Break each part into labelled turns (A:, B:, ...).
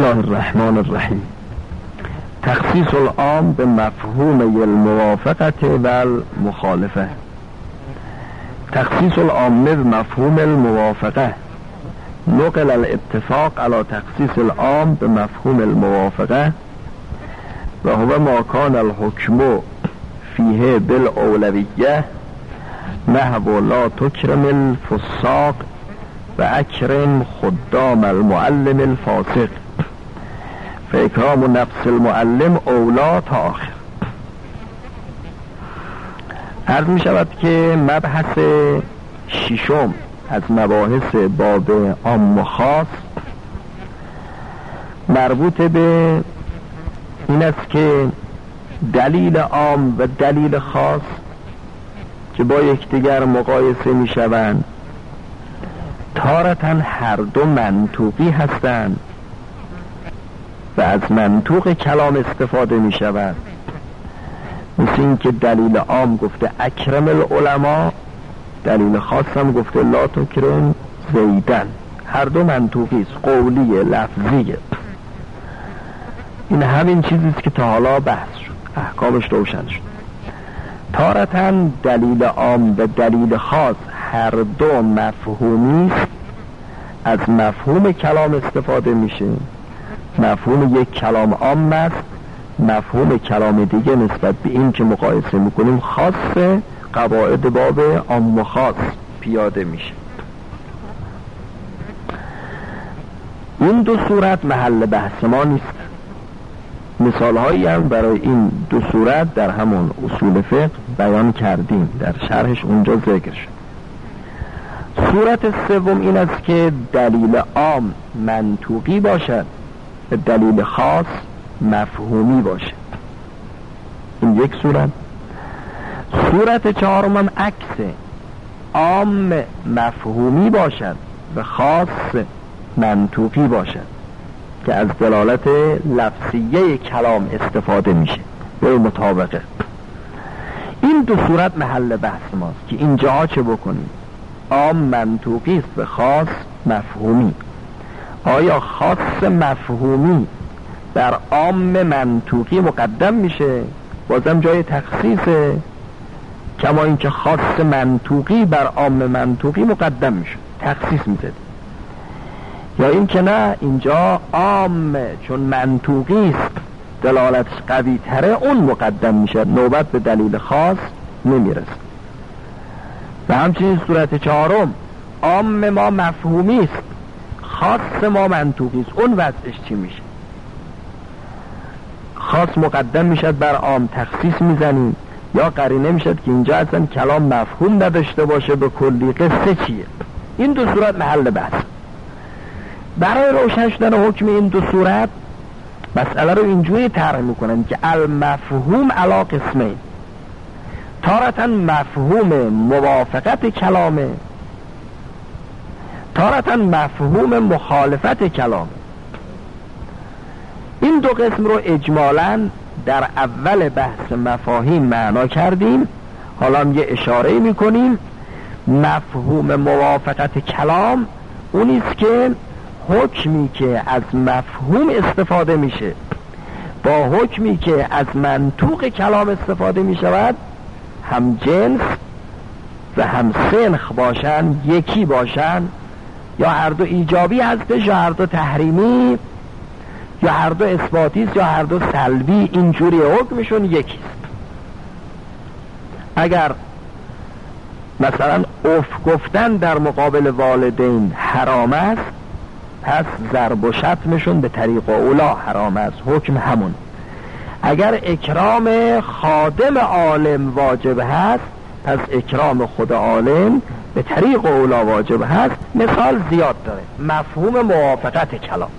A: الله الرحمن الرحیم. تخصیص العام به مفهوم الموافقت و المخالفه. تخصیص العام به مفهوم الموافقه نقل الاتفاق على تخصیص العام به مفهوم الموافقه و هو ما کان الحکم فیه بالاولویه نحو لا تکرم الفساق و اکرم خدام المعلم الفاسق فاکرام نفس المعلم اولا تا آخر. عرض می شود که مبحث ششم از مباحث باب عام و خاص مربوط به این است که دلیل عام و دلیل خاص که با یکدیگر مقایسه می شوند تارتاً هر دو منطوقی هستند و از منطوق کلام استفاده می شود. مثل این که دلیل عام گفته اکرم العلماء، دلیل خاص هم گفته لا تکرم زیدن. هر دو منطوقی است، قولی لفظیه. این همین چیزیست که تا حالا بحث شد، احکامش روشن شد. تارتاً دلیل عام و دلیل خاص هر دو مفهومی است، از مفهوم کلام استفاده میشه. مفهوم یک کلام عام است، مفهوم کلام دیگه نسبت به این که مقایسه میکنیم خاصه، قواعد باب عام و خاص پیاده میشه. این دو صورت محل بحث ما نیست. مثال هایی هم برای این دو صورت در همون اصول فقه بیان کردیم، در شرحش اونجا ذکر شد. صورت سوم این است که دلیل عام منطوقی باشد و دلیل خاص مفهومی باشد. این یک صورت. صورت چهارم هم عکسه، عام مفهومی باشد و خاص منطوقی باشد که از دلالت لفظیه کلام استفاده میشه به مطابقه. این دو صورت محل بحث ماست که اینجا چه بکنیم. عام منطوقی است و خاص مفهومی. آیا خاص مفهومی در عام منطوقی مقدم میشه؟ بازم جای تخصیصه، کما اینکه خاص منطوقی بر عام منطوقی مقدم میشه، تخصیص میده. یا این که نه، اینجا عام چون منطوقی است دلالتش قوی تره، اون مقدم میشه، نوبت به دلیل خاص نمیرسه. و همچنین صورت چهارم، عام ما مفهومی است، خاص ما منطوقی است، اون وضعش چی میشه؟ خاص مقدم میشد بر عام، تخصیص میزنیم، یا قرینه میشد که اینجا اصلا کلام مفهوم نداشته باشه به کلی. قصه چیه؟ این دو صورت محل بحث. برای روشن شدن حکم این دو صورت مسئله رو اینجوری طرح میکنن که المفهوم علی قسمین. تارتاً مفهوم موافقت کلامه، تارتاً مفهوم مخالفت کلامه. این دو قسم رو اجمالاً در اول بحث مفاهیم معنا کردیم. حالا هم یه اشاره میکنیم. مفهوم موافقت کلام اونیست که حکمی که از مفهوم استفاده میشه با حکمی که از منطوق کلام استفاده میشود هم جنس و هم سنخ باشن، یکی باشن، یا هر دو ایجابی هستش یا هر دو تحریمی، یا هر دو اثباتی است یا هر دو سلبی. اینجوری حکمشون یکیست. اگر مثلا اف گفتن در مقابل والدین حرام است، پس ضرب و شتمشون به طریق اولا حرام است، حکم همون. اگر اکرام خادم عالم واجب هست، پس اکرام خود عالم به طریق اولا واجب هست. مثال زیاد داره. مفهوم موافقت کلام.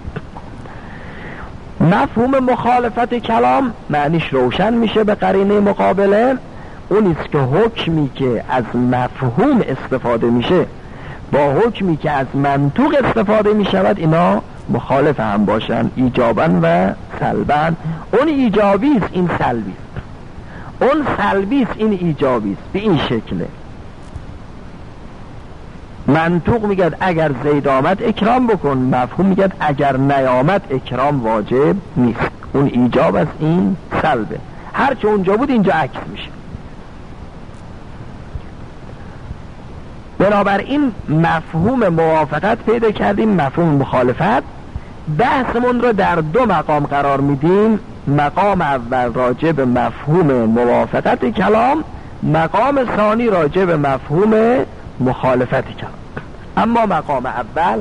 A: مفهوم مخالفت کلام معنیش روشن میشه به قرینه مقابله. اونیست که حکمی که از مفهوم استفاده میشه با حکمی که از منطوق استفاده میشود اینا مخالف هم باشن، ایجاباً و سلباً. اون ایجابی است، این سلبی است. اون سلبی است، این ایجابی است. به این شکله. منطوق میگه اگر زید آمد اکرام بکن، مفهوم میگه اگر نیامد اکرام واجب نیست. اون ایجاب از این سلبه، هرچه اونجا بود اینجا عکس میشه. بنابراین مفهوم موافقت پیدا کردیم، مفهوم مخالفت. بحثمون رو در دو مقام قرار میدیم. مقام اول راجع به مفهوم موافقت کلام، مقام ثانی راجع به مفهوم مخالفت کلام. اما مقام اول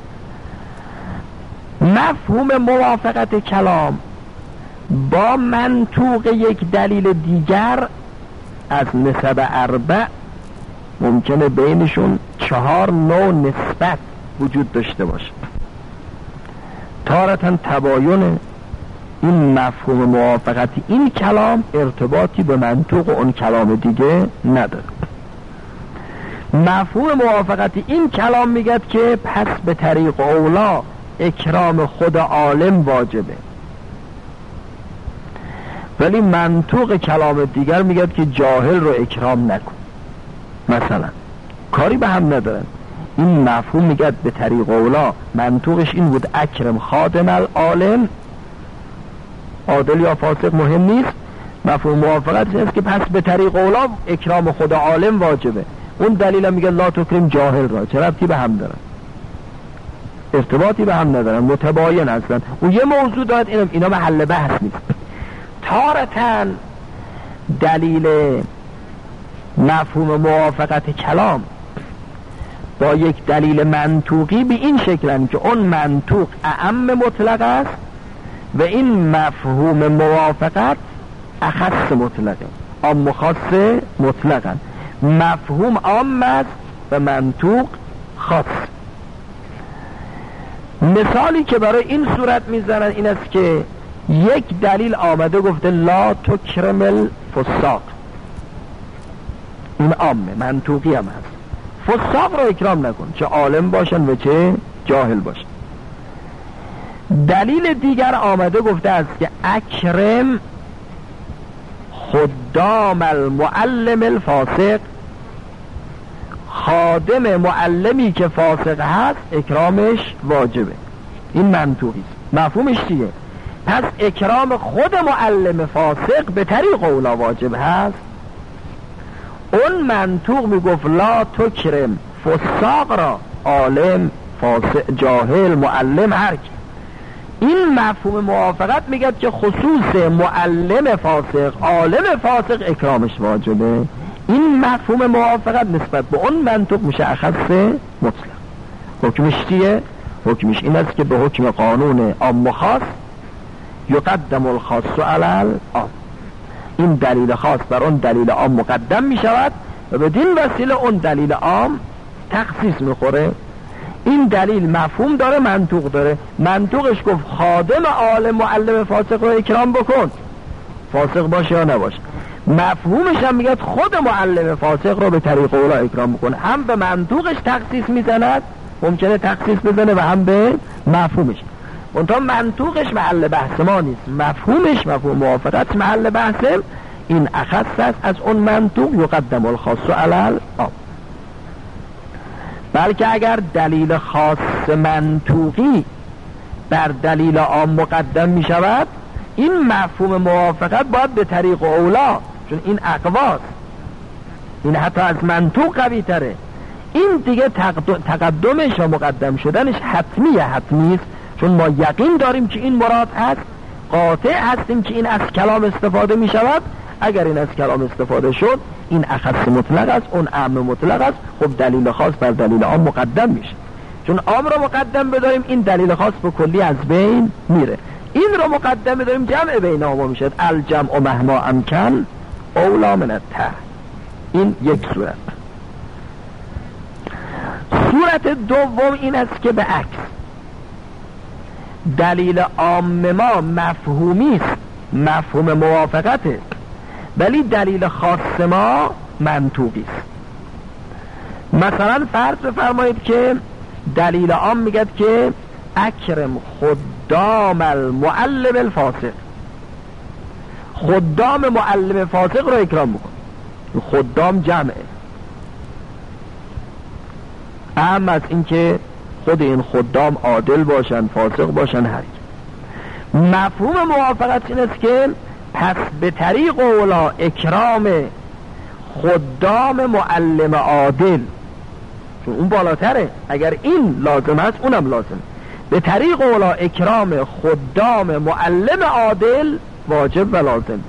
A: مفهوم موافقت کلام با منطوق یک دلیل دیگر از نسب اربع ممکنه بینشون 4 نوع نسبت وجود داشته باشه. تارتاً تباین این مفهوم موافقت این کلام ارتباطی به منطوق اون کلام دیگه نداره. مفهوم موافقت این کلام میگه که پس به طریق اولا اکرام خود عالم واجبه، ولی منطوق کلام دیگر میگه که جاهل رو اکرام نکن. مثلا کاری به هم ندارن. این مفهوم میگه به طریق اولا، منطوقش این بود اکرم خادم العالم، عادل یا فاسق مهم نیست. مفهوم موافقت است که پس به طریق اولا اکرام خود عالم واجبه. اون دلیل میگه لا تکریم جاهل را. چه ربطی به هم دارن؟ ارتباطی به هم ندارن، متباین هستن. اون یه موضوع داد، اینا محل بحث نیست. تارتاً دلیل مفهوم موافقت کلام با یک دلیل منطوقی به این شکل که اون منطوق اعم مطلق است و این مفهوم موافقت اخص مطلقه، عام خاص مطلقا. مفهوم عام است و منطوق خاص. مثالی که برای این صورت میزنن این است که یک دلیل آمده گفته لا تکرم الفساق، این عامه، منطوقی هم هست. فساق رو اکرام نکن، چه عالم باشن و چه جاهل باشن. دلیل دیگر آمده گفته است که اکرم خدام المعلم الفاسق، خادم معلمی که فاسق هست اکرامش واجبه. این منطوقی است. مفهومش چیه؟ پس اکرام خود معلم فاسق به طریق اولا واجب هست. اون منطوق میگفت لا تکرم فساق را، عالم، فاسق، جاهل، معلم، هر کی. این مفهوم موافقت میگه که خصوص معلم فاسق، عالم فاسق اکرامش واجبه. این مفهوم موافقت نسبت به اون منطوق میشه اخص مطلق. حکمش چیه؟ حکمش این است که به حکم قانون عام و خاص یقدم الخاص علی العام. این دلیل خاص بر اون دلیل عام مقدم می شود و بدین وسیله اون دلیل عام تخصیص میخوره. این دلیل مفهوم داره، منطوق داره. منطوقش گفت خادم عالم معلم فاسق رو اکرام بکن، فاسق باشه یا نباشه. مفهومش هم میگه خود معلم فاسق رو به طریق اولا اکرام بکن. هم به منطوقش تخصیص میزند، ممکنه تخصیص بزنه، و هم به مفهومش. اونطور منطوقش محل بحث ما نیست، مفهومش، مفهوم موافقت محل بحثه. این اخص است از اون منطوق، یقدم الخاص علی العام. بلکه اگر دلیل خاص منطوقی بر دلیل عام مقدم می شود، این مفهوم موافقت باید به طریق اولا، چون این اقواست، این حتی از منطوق قوی تره. این دیگه تقدمش و مقدم شدنش حتمی است، چون ما یقین داریم که این مراد هست، قاطع هستیم که این از کلام استفاده می شود. اگر این از کلام استفاده شد، این اخص مطلق است، اون اعم مطلق است. خب دلیل خاص بر دلیل عام مقدم میشه. چون عام رو مقدم بداریم، این دلیل خاص به کلی از بین میره. این رو مقدم بداریم، جمع بینهما میشه. الجمع مهما امکن اولا من التعین. این یک صورت. صورت دوم این است که به عکس دلیل عام ما مفهومی است، مفهوم موافقته، ولی دلیل خاص ما منطوقی است. مثلا فرض بفرمایید که دلیل عام میگه که اکرم خدام المعلم الفاسق، خدام معلم فاسق رو اکرام بکن. خدام جمعه، اهم از این که خود این خدام عادل باشن، فاسق باشن، هر مفهوم موافقت این است که پس به طریق اولا اکرام خدام معلم عادل، چون اون بالاتره، اگر این لازم هست اونم لازم، به طریق اولا اکرام خدام معلم عادل واجب و لازم.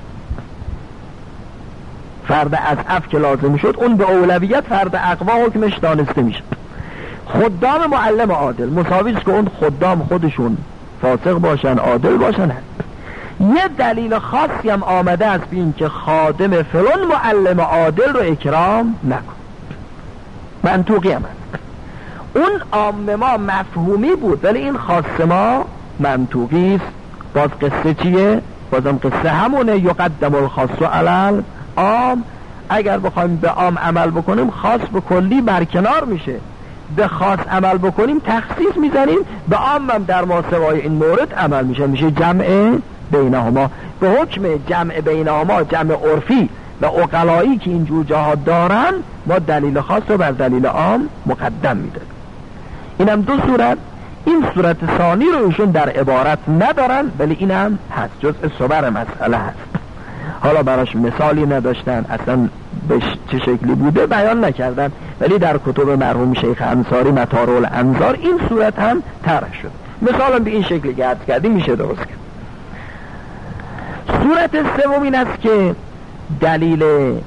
A: فرد اضعف که لازم شد اون به اولویت فرد اقوا حکمش دانسته میشه. خدام معلم عادل مساوی است که اون خدام خودشون فاسق باشن عادل باشن. یه دلیل خاصی هم آمده است به این که خادم فلان معلم عادل رو اکرام نکن، منطوقی هم هست. اون عام ما مفهومی بود ولی این خاص ما منطوقی است. باز قصه چیه؟ بازم قصه همونه، یقدم الخاص علی العام. اگر بخوایم به عام عمل بکنیم خاص به کلی برکنار میشه، به خاص عمل بکنیم تخصیص میزنیم، به عام هم در ما سوای این مورد عمل میشه جمع بینهما. به حکم جمع بینهما، جمع عرفی و عقلایی که اینجور جاها دارن، ما دلیل خاص رو بر دلیل عام مقدم میده. اینم دو صورت. این صورت ثانی رو ایشون در عبارت ندارن ولی اینم هست، جزء صور مسئله هست. حالا براش مثالی نداشتن، اصلا به چه شکلی بوده بیان نکردن، ولی در کتب مرحوم شیخ انصاری مطارع الانظار این صورت هم طرح شد. مثلا به این شکلی که عرض کردیم میشه درست کرد. صورت سوم این است که دلیل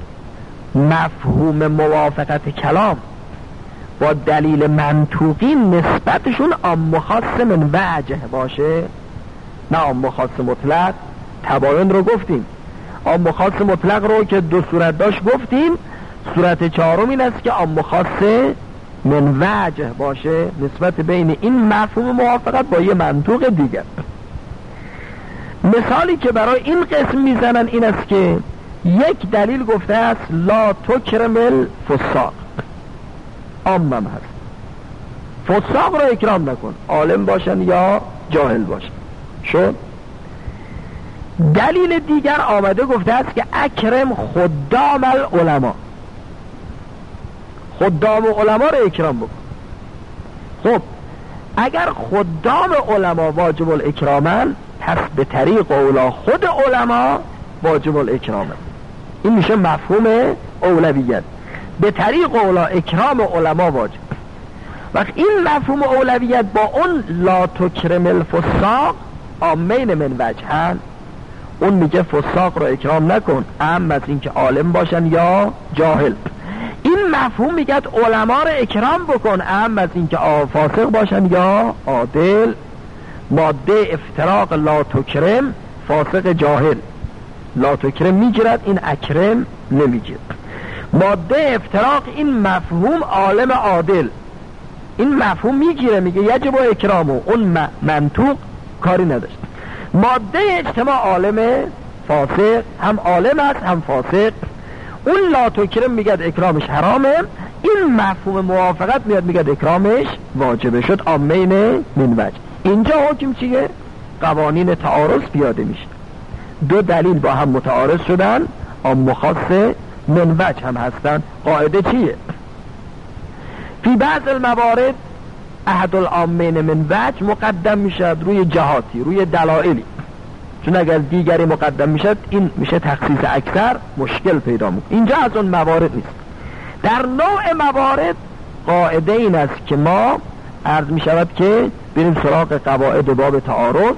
A: مفهوم موافقت کلام با دلیل منطوقی نسبتشون عام خاص من وجه باشه، نه عام خاص مطلق. تباین رو گفتیم، عام خاص مطلق رو که دو صورت داشت گفتیم. صورت چهارم این است که عام خاص من وجه باشه، نسبت بین این مفهوم موافقت با یه منطوق دیگر. مثالی که برای این قسم میزنن این است که یک دلیل گفته است لا تکرم الفساق، عامم هست، فساق را اکرام نکن، عالم باشن یا جاهل باشن. شد. دلیل دیگر آمده گفته است که اکرم خدام العلماء، خدام علما را اکرام بکن. خب اگر خدام علما واجب الاکرامن، پس به طریق اولا خود علما واجب الاکرامن. این میشه مفهوم اولویت، به طریق اولا اکرام علما واجب. وقت این مفهوم اولویت با اون لا تکرم الفساق عامین من وجهن، اون میگه فساق رو اکرام نکن، اهم از این که عالم باشن یا جاهل. این مفهوم میگه علما رو اکرام بکن، اهم از این که فاسق باشن یا عادل. ماده افتراق لا تکرم فاسق جاهل، لا تکرم میگیرد، این اکرم نمیگیرد. ماده افتراق این مفهوم عالم عادل، این مفهوم میگیره، میگه یجب اکرامو، اون منطوق کاری نداشت. ماده اجتماع عالم فاسق، هم عالم است هم فاسق، اون لا تکرم میگه اکرامش حرامه، این مفهوم موافقت میاد میگه اکرامش واجبه. شد عامین من وجه. اینجا حکم چیه؟ قوانین تعارض پیاده میشه. دو دلیل با هم متعارض شدن، عام خاص من وجه هم هستن. قاعده چیه؟ فی بعض الموارد احد العامین من وجه مقدم میشد روی جهاتی، روی دلایلی، چون اگر دیگری مقدم میشد این میشه تخصیص اکثر، مشکل پیدا میکنه. اینجا از اون موارد نیست. در نوع موارد قاعده این است که ما عرض میشود که بریم سراغ قواعد باب تعارض.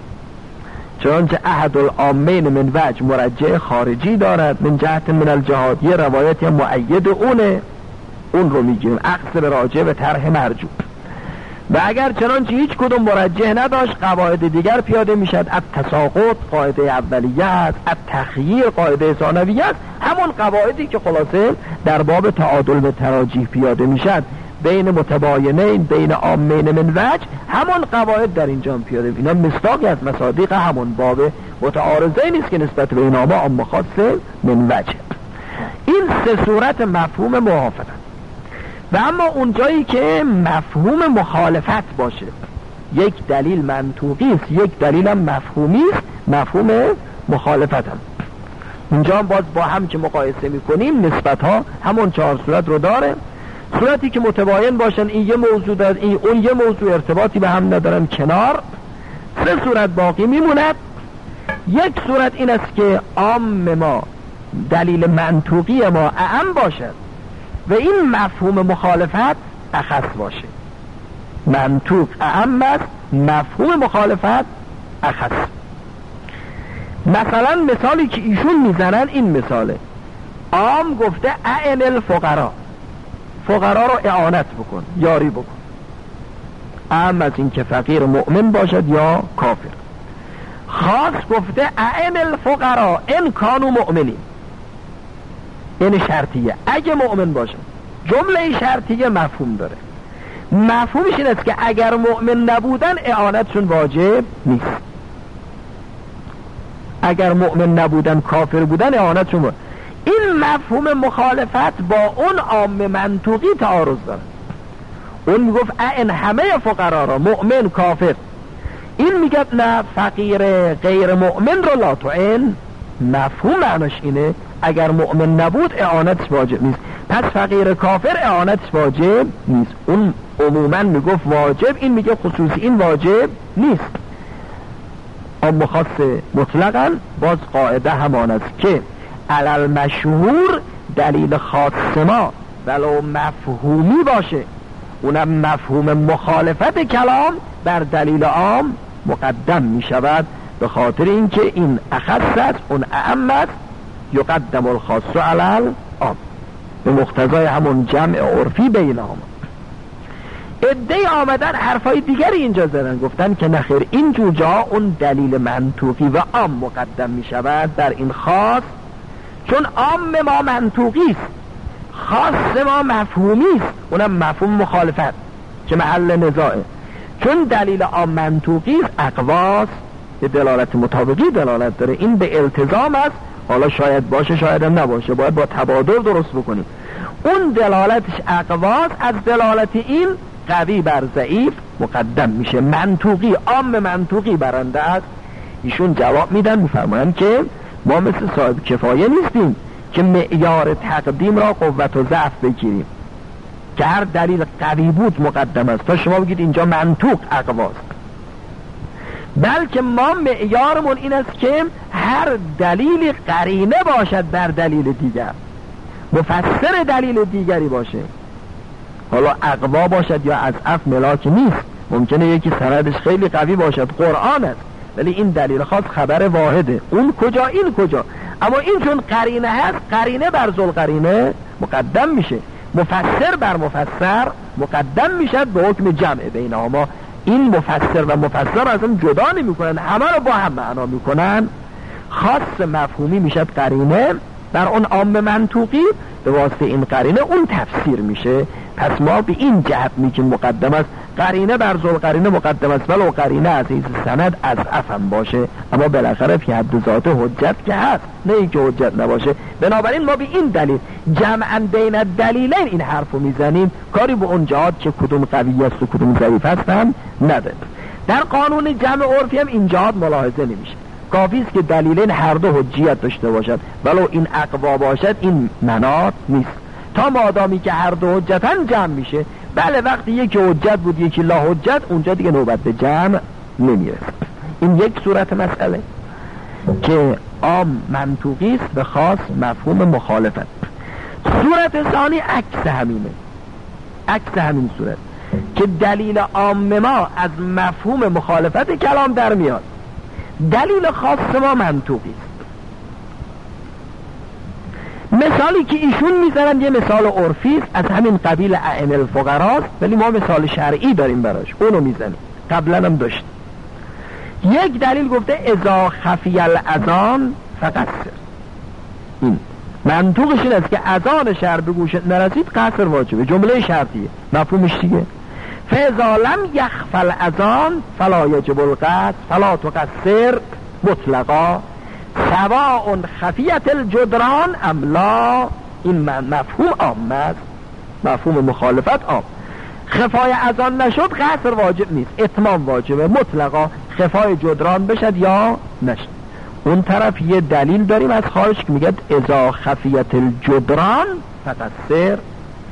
A: چنانچه احد العامین من وجه مرجع خارجی دارد من جهت من الجهاد، یه روایتی مؤید اونه، اون رو میگیریم اخذ به راجع و طرح مرجوع. و اگر چنانچه هیچ کدوم مرجح نداشت قواعد دیگر پیاده میشد. التساقط قاعده اولیه است، التخییر قاعده ثانویه است، همون قواعدی که خلاصه در باب تعادل و تراجیح پیاده میشد بین متباینین، بین عامین من وجه، همون قواعد در اینجا پیاده. اینا مصداقی از مصادیق همون باب متعارضه نیست که نسبت به اینا ما عام خاص من وجه. این سه صورت مفهوم موافقت. و اما اونجایی که مفهوم مخالفت باشه، یک دلیل منطوقی است، یک دلیل هم مفهومی است، مفهوم مخالفت هم اونجا باز با هم که مقایسه میکنیم نسبت ها همون چهار صورت رو داره. صورتی که متباین باشن، این یه موضوع دارد این اون یه موضوع، ارتباطی به هم ندارن، کنار. 3 صورت باقی میموند. یک صورت این است که عام ما، دلیل منطوقی ما اعم باشد و این مفهوم مخالفت اخص باشه. منطوق اعم است، مفهوم مخالفت اخص. مثلا مثالی که ایشون میزنن این مثاله، عام گفته اعن الفقرا، فقرا رو اعانت بکن، یاری بکن، اعم از این که فقیر مؤمن باشد یا کافر. خاص گفته اعن الفقرا ان کانوا مؤمنین، این شرطیه، اگه مؤمن باشن. جمله شرطیه مفهوم داره. مفهومش این است که اگر مؤمن نبودن اعانتشون واجب نیست، اگر مؤمن نبودن کافر بودن اعانتشون واجب. این مفهوم مخالفت با اون عام منطوقی تعارض داره. اون میگفت اعن همه فقرا را، مؤمن کافر. این میگه نه، فقیر غیر مؤمن رو لا تعین. مفهوم معناش اینه اگر مؤمن نبود اعانتش واجب نیست، پس فقیر کافر اعانتش واجب نیست. اون عموما میگفت واجب، این میگه خصوصی این واجب نیست. اما خاص مطلقا باز قاعده همان است که علل مشهور دلیل خاص ما ولو مفهومی باشه، اونم مفهوم مخالفت کلام بر دلیل عام مقدم می شود، به خاطر اینکه این اخص است اون اعم است. یقدم الخاص علی العام، به مقتضای همون جمع عرفی بینهما. عده‌ای آمدن حرفای دیگری اینجا زدن، گفتن که نخیر، اینجور جا اون دلیل منطوقی و عام مقدم می شود بر این خاص، چون عام ما منطوقی است، خاص ما مفهومی است، اونم مفهوم مخالفت که محل نزاعه. چون دلیل عام منطوقی است، اقواس به دلالت مطابقی دلالت داره، این به التزام است. حالا شاید باشه شاید هم نباشه، باید با تبادل درست بکنیم. اون دلالتش اقواس از دلالت این قوی بر ضعیف مقدم میشه، منطوقی عام منطوقی برنده است. ایشون جواب میدن، میفرمایند که ما مثل صاحب کفایه نیستیم که معیار تقدیم را قوت و ضعف بگیریم که هر دلیل قوی بود مقدم است تا شما بگید اینجا منطوق اقواست، بلکه ما معیارمون این است که هر دلیل قرینه باشد بر دلیل دیگر، مفسر دلیل دیگری باشه. حالا اقوا باشد یا اضعف ملاک نیست، ممکنه یکی سندش خیلی قوی باشد، قرآن است، ولی این دلیل خاص خبر واحده، اون کجا این کجا. اما این چون قرینه هست، قرینه بر ذوالقرینه مقدم میشه، مفسر بر مفسر مقدم میشد به حکم جمع بینهما. این مفسر و مفسر اصلا جدا نمیکنن، همه رو با هم معنا میکنن. خاص مفهومی میشد قرینه بر اون عام منطوقی، به واسطه این قرینه اون تفسیر میشه. پس ما به این جهت میگیم مقدم است، قرینه بر ذوالقرینه مقدم است، ولو قرینه از این سند از افهم باشه، اما بالاخره فی حد ذات حجت که هست، نه اینکه حجت نباشه. بنابراین ما به این دلیل جمعا بین دلیلین این حرفو میزنیم، کاری به اون جهات که کدوم قوی است و کدوم ضعیف است هم نداره. در قانون جمع عرفی هم این جهات ملاحظه نمیشه، کافی است که دلیلین هر دو حجیت داشته باشد، ولو این اقوا باشد این مناط نیست، تا مادامی که هر دو حجتن جمع میشه. بله وقتی یکی حجت بود یکی لا حجت، اونجا دیگه نوبت به جمع نمیرسه. این یک صورت مسئله که عام منطوقی است به خاص مفهوم مخالفت. صورت ثانی عکس همینه، عکس همین صورت که دلیل عام ما از مفهوم مخالفت کلام در میاد، دلیل خاص ما منطوقی است. مثالی که ایشون میزنن یه مثال عرفی است، از همین قبیل اعن الفقراست، ولی ما مثال شرعی داریم براش، اونو میزنیم، قبلا هم داشت. یک دلیل گفته اذا خفی الاذان فقصر، این منطوقش این است که اذان شهر به گوشت نرسید قصر واجبه، جمله شرطیه، مفهومش دیگه فاذا لم یخفی الاذان فلا یجب القصر فلا تقصر مطلقا سواء خفیت الجدران ام لا. این مفهوم عام است، مفهوم مخالفت عام. خفای اذان نشد قصر واجب نیست، اتمام واجبه مطلقا، خفای جدران بشد یا نشد. اون طرف یه دلیل داریم از خارج که میگه اذا خفیت الجدران فقصر،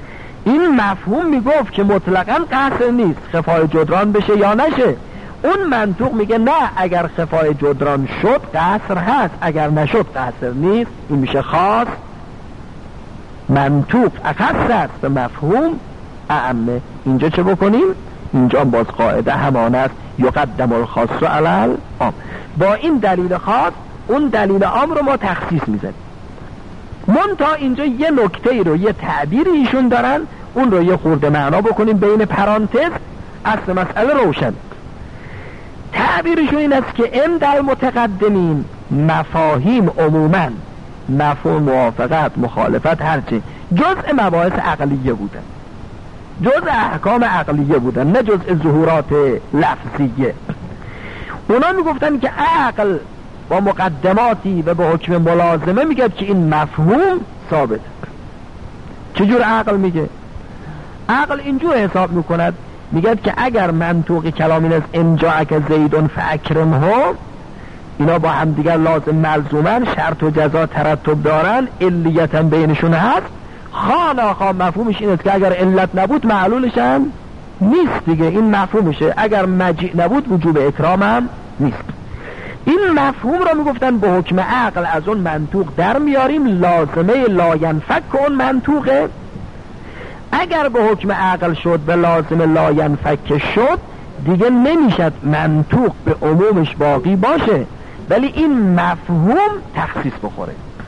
A: این مفهوم میگفت که مطلقاً قصر نیست، خفای جدران بشه یا نشه. اون منطوق میگه نه، اگر خفای جدران شد قصر هست، اگر نشد قصر نیست. این میشه خاص. منطوق اخص است به مفهوم اعمه. اینجا چه بکنیم؟ اینجا باز قاعده همان است، یقدم الخاص علی العام. با این دلیل خاص اون دلیل عام رو ما تخصیص میزنیم. منتها اینجا یه نکته رو، یه تعبیری ایشون دارن، اون رو یه خورده معنا بکنیم بین پرانتز، اصل مسئله روشن. تعبیرشون این است که عند المتقدمین مفاهیم عموما، مفهوم موافقت، مخالفت، هرچی جزء مباحث عقلیه بودن، جزء احکام عقلیه بودن، نه جزء ظهورات لفظیه. اونا میگفتن که عقل با مقدماتی و به حکم ملازمه میگه که این مفهوم ثابت. چجور عقل میگه؟ عقل اینجور حساب میکند، میگه که اگر منطوق کلام این است انجاءک زیدون فاکرمه، اینا با هم دیگر لازم ملزومن، شرط و جزا ترتب دارن، علیت هم بینشون هست، خاناخا مفهومش این است که اگر علت نبود معلولش هم نیست دیگه، این مفهومشه. اگر مجیء نبود وجوب اکرام هم نیست. این مفهوم را میگفتن به حکم عقل از اون منطوق در میاریم، لازمه لا ینفک اون منطوقه. اگر به حکم عقل شد و لازم لا ینفک شد، دیگه نمیشد منطوق به عمومش باقی باشه، ولی این مفهوم تخصیص بخوره،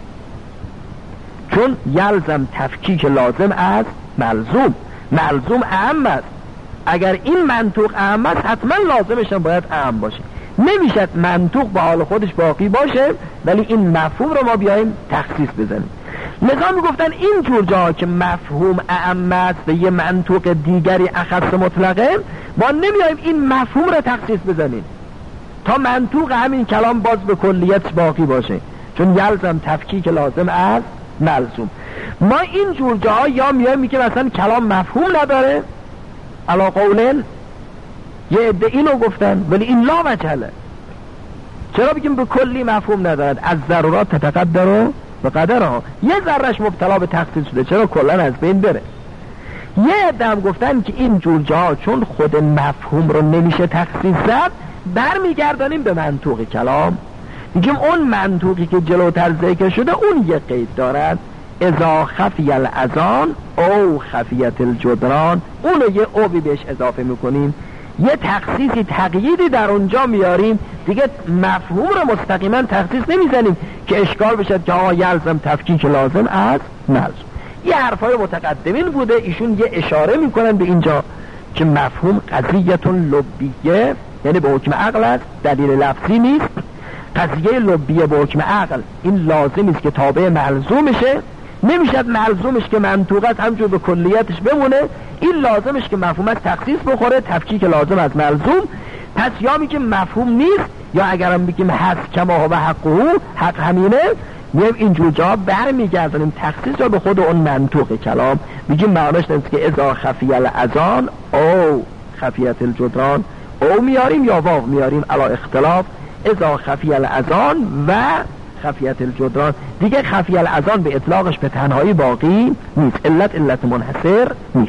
A: چون یلزم تفکیک لازم از ملزوم. ملزوم اعم است، اگر این منطوق اعم است حتما لازمش هم باید اعم باشه. نمیشد منطوق به حال خودش باقی باشه ولی این مفهوم رو ما بیایم تخصیص بزنیم. لذا میگفتن این جور جا که مفهوم اعم است و یه منطوق دیگری اخص مطلقه، ما نمیایم این مفهوم رو تخصیص بزنیم تا منطوق همین کلام باز به کلیت باقی باشه، چون یلزم تفکیک لازم از ملزوم. ما این جور جاها یا میایم میگه مثلا کلام مفهوم نداره، علا قولن یه عده اینو گفتن، ولی این لا وجهله. چرا بگیم به کلی مفهوم ندارد؟ از ضرورات تتقدر و قدرها، یه ذرهش مبتلا به تخصیص شده، چرا کلا از بین بره؟ یه عده هم گفتن که این جور جاها چون خود مفهوم رو نمیشه تخصیص زد، برمیگردانیم به منطوق کلام، میگیم اون منطوقی که جلوتر ذکر شده اون یه قید دارد، اذا خفی الاذان او خفیت الجدران، اونو یه اوی بهش اضافه میکنیم، یه تخصیصی تقییدی در اونجا میاریم، دیگه مفهوم رو مستقیما تخصیص نمیزنیم که اشکال بشه که آقا یلزم تفکیک لازم از ملزوم. یه حرفای متقدمین بوده، ایشون یه اشاره میکنن به اینجا که مفهوم قضیتون لبیه، یعنی به حکم عقل است، دلیل لفظی نیست. قضیه لبیه به حکم عقل این لازمی است که تابع ملزومشه، نمیشد ملزومش که منطوق است همجور به کلیتش بمونه، این لازمش که مفهوم از تخصیص بخوره، تفکیک لازم از ملزوم. پس یا میگیم مفهوم نیست، یا اگرم بگیم هست کما و حقه، حق همینه، میگیم اینجور جا برمیگردونیم تخصیص رو به خود اون منطوق کلام، میگیم معناش نیست که اذا خفی الاذان او خفیت الجدران، او میاریم یا واو میاریم علی اختلاف، اذا خفی الاذان و خفیت الجدران. دیگه خفی الاذان به اطلاقش به تنهایی باقی نیست، علت منحصر نیست.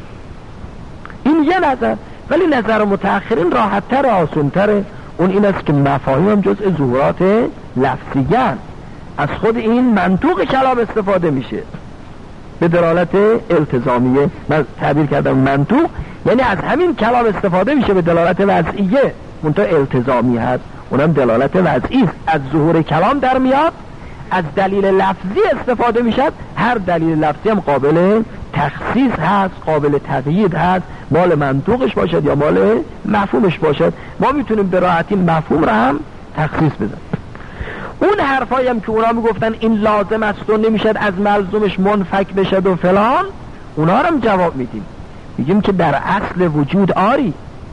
A: این یه نظر، ولی نظر متأخرین راحت تر و آسان تره. اون این است که مفاهیم هم جزء ظهورات لفظیان، از خود این منطوق کلام استفاده میشه به دلالت التزامیه. من تعبیر کردم منطوق یعنی از همین کلام استفاده میشه به دلالت وضعیه، منتها التزامی هست، اونم دلالت وضعی است. از ظهور کلام در میاد، از دلیل لفظی استفاده میشد، هر دلیل لفظی هم قابل تخصیص هست، قابل تقیید هست، مال منطوقش باشد یا مال مفهومش باشد. ما میتونیم به راحتی مفهوم را هم تخصیص بزنیم. اون حرفایی هم که اونا میگفتن این لازم است و نمیشد از ملزومش منفک بشد و فلان، اونا رو هم جواب میدیم، میگیم که در اصل وجود آری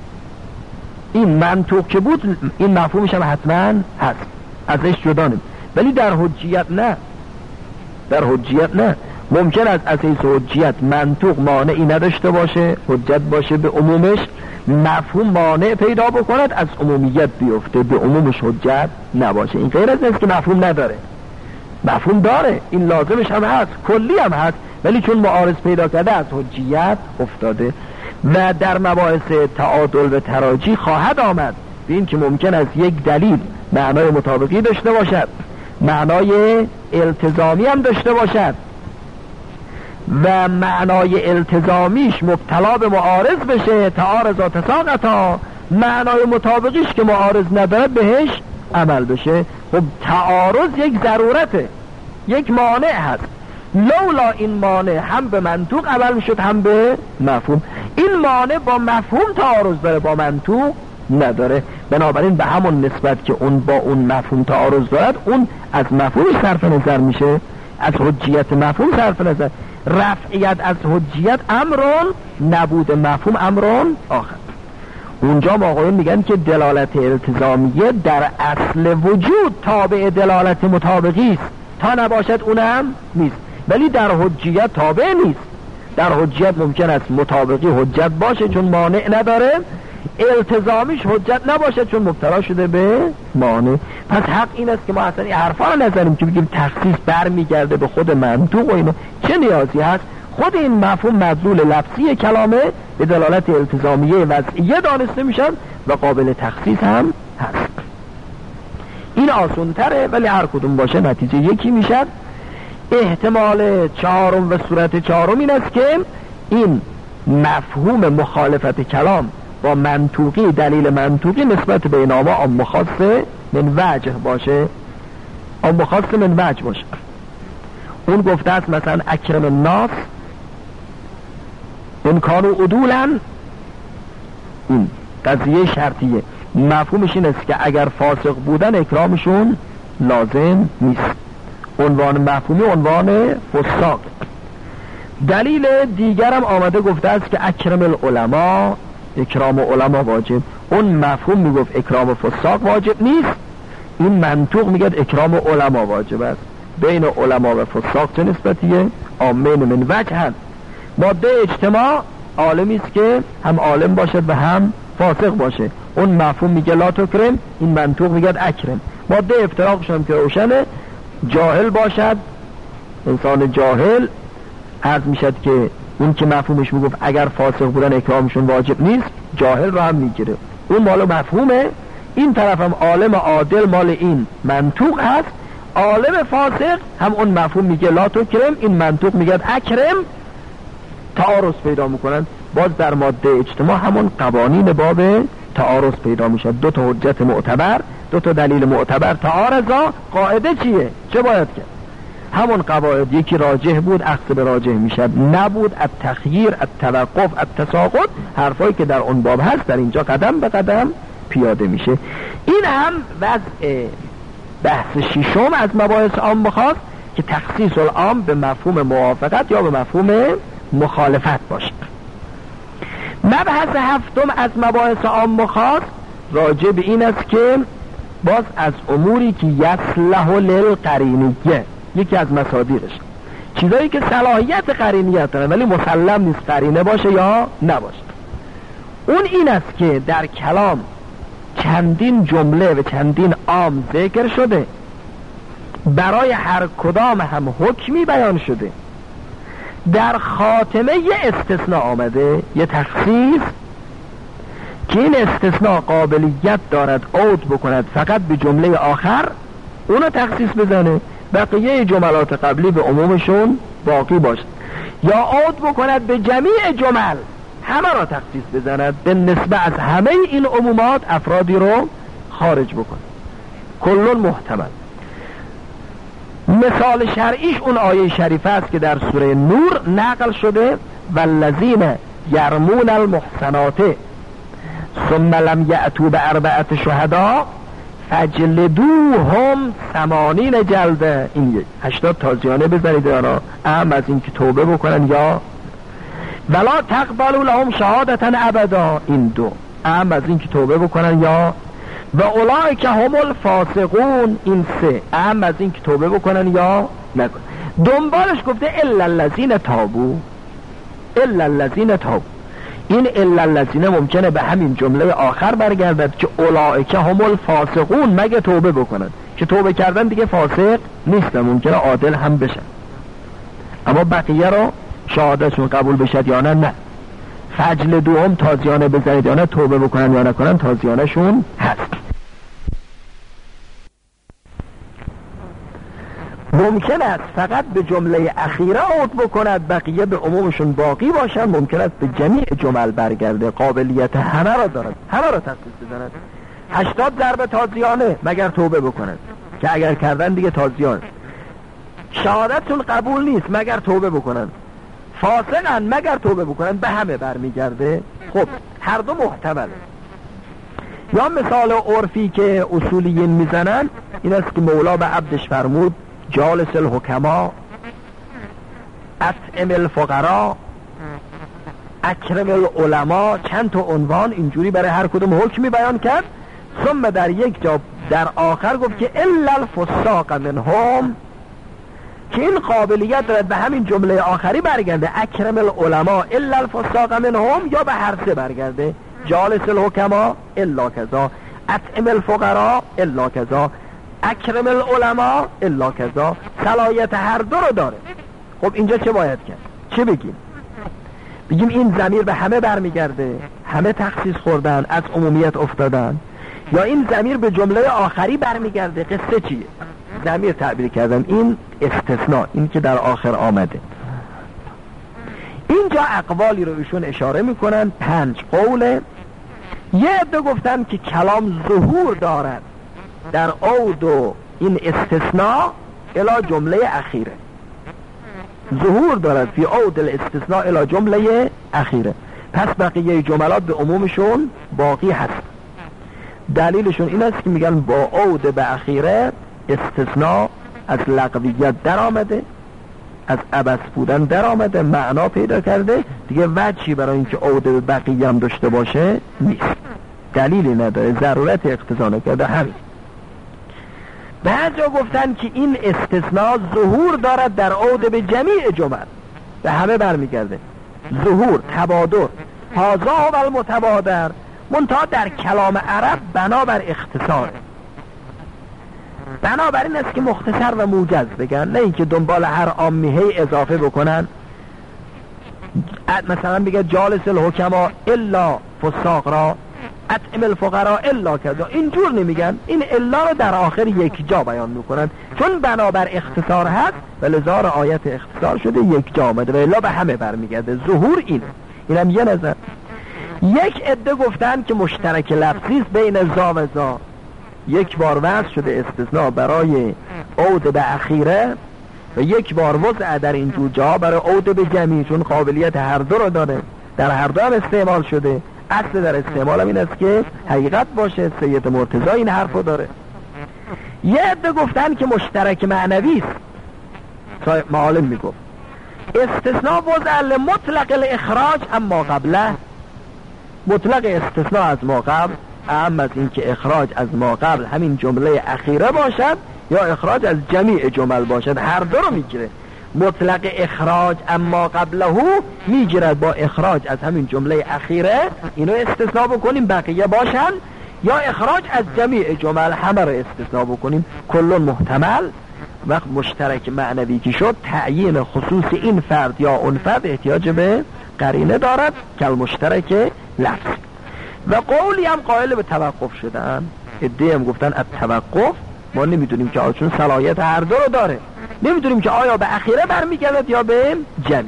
A: این منطوق که بود، این مفهومش هم حتما هست، ازش جدا نیم، ولی در حجیت نه. در حجیت نه، ممکن است از حیث حجیت منطوق مانعی نداشته باشه، حجت باشه به عمومش، مفهوم مانع پیدا بکند از عمومیت بیفته، به عمومش حجت نباشه. این غیر از نیست که مفهوم نداره، مفهوم داره، این لازمش هم هست، کلی هم هست، ولی چون معارض پیدا کرده از حجیت افتاده. و در مباحث تعادل و تراجی خواهد آمد به این که ممکن است یک دلیل معنای مطابقی داشته باشد، معنای التزامی هم داشته باشد و معنای التزامیش مبتلا به معارض بشه، تعارض و تساقطا، معنای مطابقیش که معارض نداره بهش عمل بشه. خب تعارض یک ضرورته، یک مانع هست، لولا این مانع هم به منطوق عمل میشد هم به مفهوم. این مانع با مفهوم تعارض داره، با منطوق نداره. بنابراین به همون نسبت که اون با اون مفهوم تعارض دارد، اون از مفهوم صرف نظر میشه، از حجیت مفهوم صرف نظر. رفعیت از حجیت امرون، نبود مفهوم امرون آخر. اونجا آقایون میگن که دلالت التزامیه در اصل وجود تابع دلالت مطابقی است، تا نباشد اونم نیست. ولی در حجیت تابع نیست. در حجیت ممکن است مطابقی حجت باشه چون مانع نداره، التزامیش حجت نباشه چون مبتلا شده به مانع. پس حق این است که ما اصلا این حرفا رو نزنیم که بگیم تخصیص برمیگرده به خود منطوق و اینو. چه نیازی هست؟ خود این مفهوم مدلول لفظی کلامه به دلالت التزامیه وضعیه دانسته میشن و قابل تخصیص هم هست. این آسان تره، ولی هر کدوم باشه نتیجه یکی میشد. احتمال چهارم و صورت چهارم این است که این مفهوم مخالفت کلام با منطوقی، دلیل منطوقی نسبت به ایناما عام خاص من وجه باشه، عام خاص من وجه باشه. اون گفته است مثلا اکرم الناس ان کانوا عدولا، این قضیه شرطیه، مفهومش این است که اگر فاسق بودن اکرامشون لازم نیست. عنوان مفهومی عنوان فساق. دلیل دیگرم آمده گفته است که اکرم العلماء، اکرام علما واجب. اون مفهوم میگفت اکرام فساق واجب نیست، این منطوق میگه اکرام علما واجب است. بین علما و فساق چه نسبتیه؟ عامین من وجه هست. ماده اجتماع عالمی است که هم عالم باشد و هم فاسق باشه، اون مفهوم میگه لا تکرم، این منطوق میگه اکرم. ماده افتراقش هم که روشنه، جاهل باشد، انسان جاهل عرض میشد که اون که مفهومش میگفت اگر فاسق بودن اکرامشون واجب نیست، جاهل رو هم میگیره، اون مال مفهومه. این طرف هم عالم عادل مال این منطوق هست، عالم فاسق هم اون مفهوم میگه لا تکرم، این منطوق میگه اکرم. تعارض پیدا میکنن. باز در ماده اجتماع همون قوانین باب تعارض پیدا میشه. دو تا حجت معتبر، دو تا دلیل معتبر تعارضا، قاعده چیه؟ چه باید کرد؟ همون قواعد، یکی راجح بود اخذ به راجح میشد، نبود التخییر، التوقف، التساقط، حرفایی که در اون باب هست در اینجا قدم به قدم پیاده میشه. این هم وضع بحث ششم از مباحث عام خاص که تخصیص العام به مفهوم موافقت یا به مفهوم مخالفت باشه. مبحث هفتم از مباحث عام خاص راجع به این است که باز از اموری که یصلح للقرینیه، یکی از مصادیرش، چیزایی که صلاحیت قرینیت دارن ولی مسلم نیست قرینه باشه یا نباشه. اون این است که در کلام چندین جمله و چندین عام ذکر شده، برای هر کدام هم حکمی بیان شده، در خاتمه یه استثناء آمده، یه تخصیص که این استثناء قابلیت دارد عود بکند فقط به جمله آخر، اونو تخصیص بزنه، بقیه جملات قبلی به عمومشون باقی باشد، یا عود بکند به جمیع جمل، همه را تخصیص بزند، به نسبت از همه این عمومات افرادی رو خارج بکند. کلون محتمل. مثال شرعیش اون آیه شریفه است که در سوره نور نقل شده، والذین یرمون المحصنات ثم لم یأتوا باربعة شهداء فجلدوهم 80 جلده. این 80 تازیانه بزنید دارا، اهم از این که توبه بکنن، یا ولا تقبلوا لهم شهادتا ابدا، این دو، اهم از این که توبه بکنن، یا و اولئک هم الفاسقون، این سه، اهم از این که توبه بکنن یا نکنن. دنبالش گفته الا الذین تابوا، الا الذین تابوا. این الا الذین ممکنه به همین جمله آخر برگردد که اولئک هم الفاسقون، مگه توبه بکنن، که توبه کردن دیگه فاسق نیستن، ممکنه عادل هم بشن. اما بقیه رو شهادتشون قبول بشد یا نه فجل دوم تازیانه بزنید یا نه، توبه بکنن یا نکنن تازیانه شون هست. ممکن است فقط به جمله اخیره عود بکند، بقیه به عمومشون باقی باشن. ممکن است به جمیع جمل برگرده، قابلیت همه را دارد، همه را تخصیص بزند. 80 ضرب تازیانه مگر توبه بکنند که اگر کردن دیگه تازیان. شهادتشون قبول نیست مگر توبه بکنند. فاسقن مگر توبه بکنند. به همه برمیگرده. خب هر دو محتمله. یا مثال عرفی که اصولیین میزنن این است که مولا به عبدش فرمود جالس الحکما، اطعم الفقرا، اکرم العلماء، چند تا عنوان اینجوری برای هر کدوم حکمی بیان کرد. ثم در یک جا در آخر گفت که الا الفساق منهم، که این قابلیت دارد به همین جمله آخری برگرده، اکرم العلماء الا الفساق منهم، یا به هر سه برگرده، جالس الحکما الا کذا، اطعم الفقرا الا کذا، اکرم العلماء الا کذا. صلاحیت هر دو رو داره. خب اینجا چه باید کرد؟ چه بگیم؟ بگیم این ضمیر به همه برمیگرده، همه تخصیص خوردن، از عمومیت افتادن، یا این ضمیر به جمله آخری برمیگرده؟ قصه چیه؟ ضمیر تعبیر کردن این استثناء، این که در آخر آمده. اینجا اقوالی رو ایشون اشاره میکنن، 5 قوله. یه عده گفتن که کلام ظهور دارد در عود و این استثناء الی جمله اخیره، ظهور دارد فی عود الاستثناء الی جمله اخیره، پس بقیه جملات به عمومشون باقی هست. دلیلشون این است که میگن با عود به اخیره استثناء از لغویت در آمده، از عبث بودن در آمده، معنا پیدا کرده، دیگه وجهی برای اینکه عود به بقیه هم داشته باشه نیست، دلیلی نداره، ضرورت اقتضا نکرده. همین بعضا گفتن که این استثناء ظهور دارد در عود به جمیع جمل، به همه برمیگرده. ظهور، تبادر، هذا و المتبادر، منتها در کلام عرب بنابر اختصاره، بنابراین است که مختصر و موجز بگن، نه اینکه دنبال هر عامیه اضافه بکنن. مثلا بگه جالس الحکما الا فساق را، اطعم الفقراء الا کذا، اینجور نمیگن. این الا رو در آخر یک جا بیان میکنن، چون بنابر اختصار هست و لذا آیت اختصار شده یک جا آمده و الا به همه برمیگرده. ظهور اینم یه نظر. یک عده گفتن که مشترک لفظی است بین زا و زا، یک بار وضع شده استثناء برای عود به اخیره و یک بار وضع در این دو جا برای عود به جمعی، چون قابلیت هر دو رو داره، در هر دو هم استعمال شده. اصل در استعمال هم این است که حقیقت باشه. سید مرتضی این حرفو داره. یه عده گفتن که مشترک معنوی است. معالم میگفت استثناء وضع لمطلق الاخراج اما قبله، مطلق استثناء از ما قبل، اهم از این که اخراج از ما قبل همین جمله اخیره باشد یا اخراج از جمیع جمل باشد، هر دو رو میگیره. مطلق اخراج اما قبله میگیرد با اخراج از همین جمله اخیره، اینو استثناء بکنیم بقیه باشن، یا اخراج از جمیع جمل همه رو استثناء بکنیم، کلون محتمل. وقت مشترک معنوی که شد، تعیین خصوص این فرد یا اون فرد احتیاج به قرینه دارد که المشترک لفظ. و قولی هم قائل به توقف شدن، ادعی هم گفتن التوقف، ما نمیدونیم که چون صلاحیت هر دو رو داره، نمیدونیم که آیا به اخیره برمیگردد یا به جمع.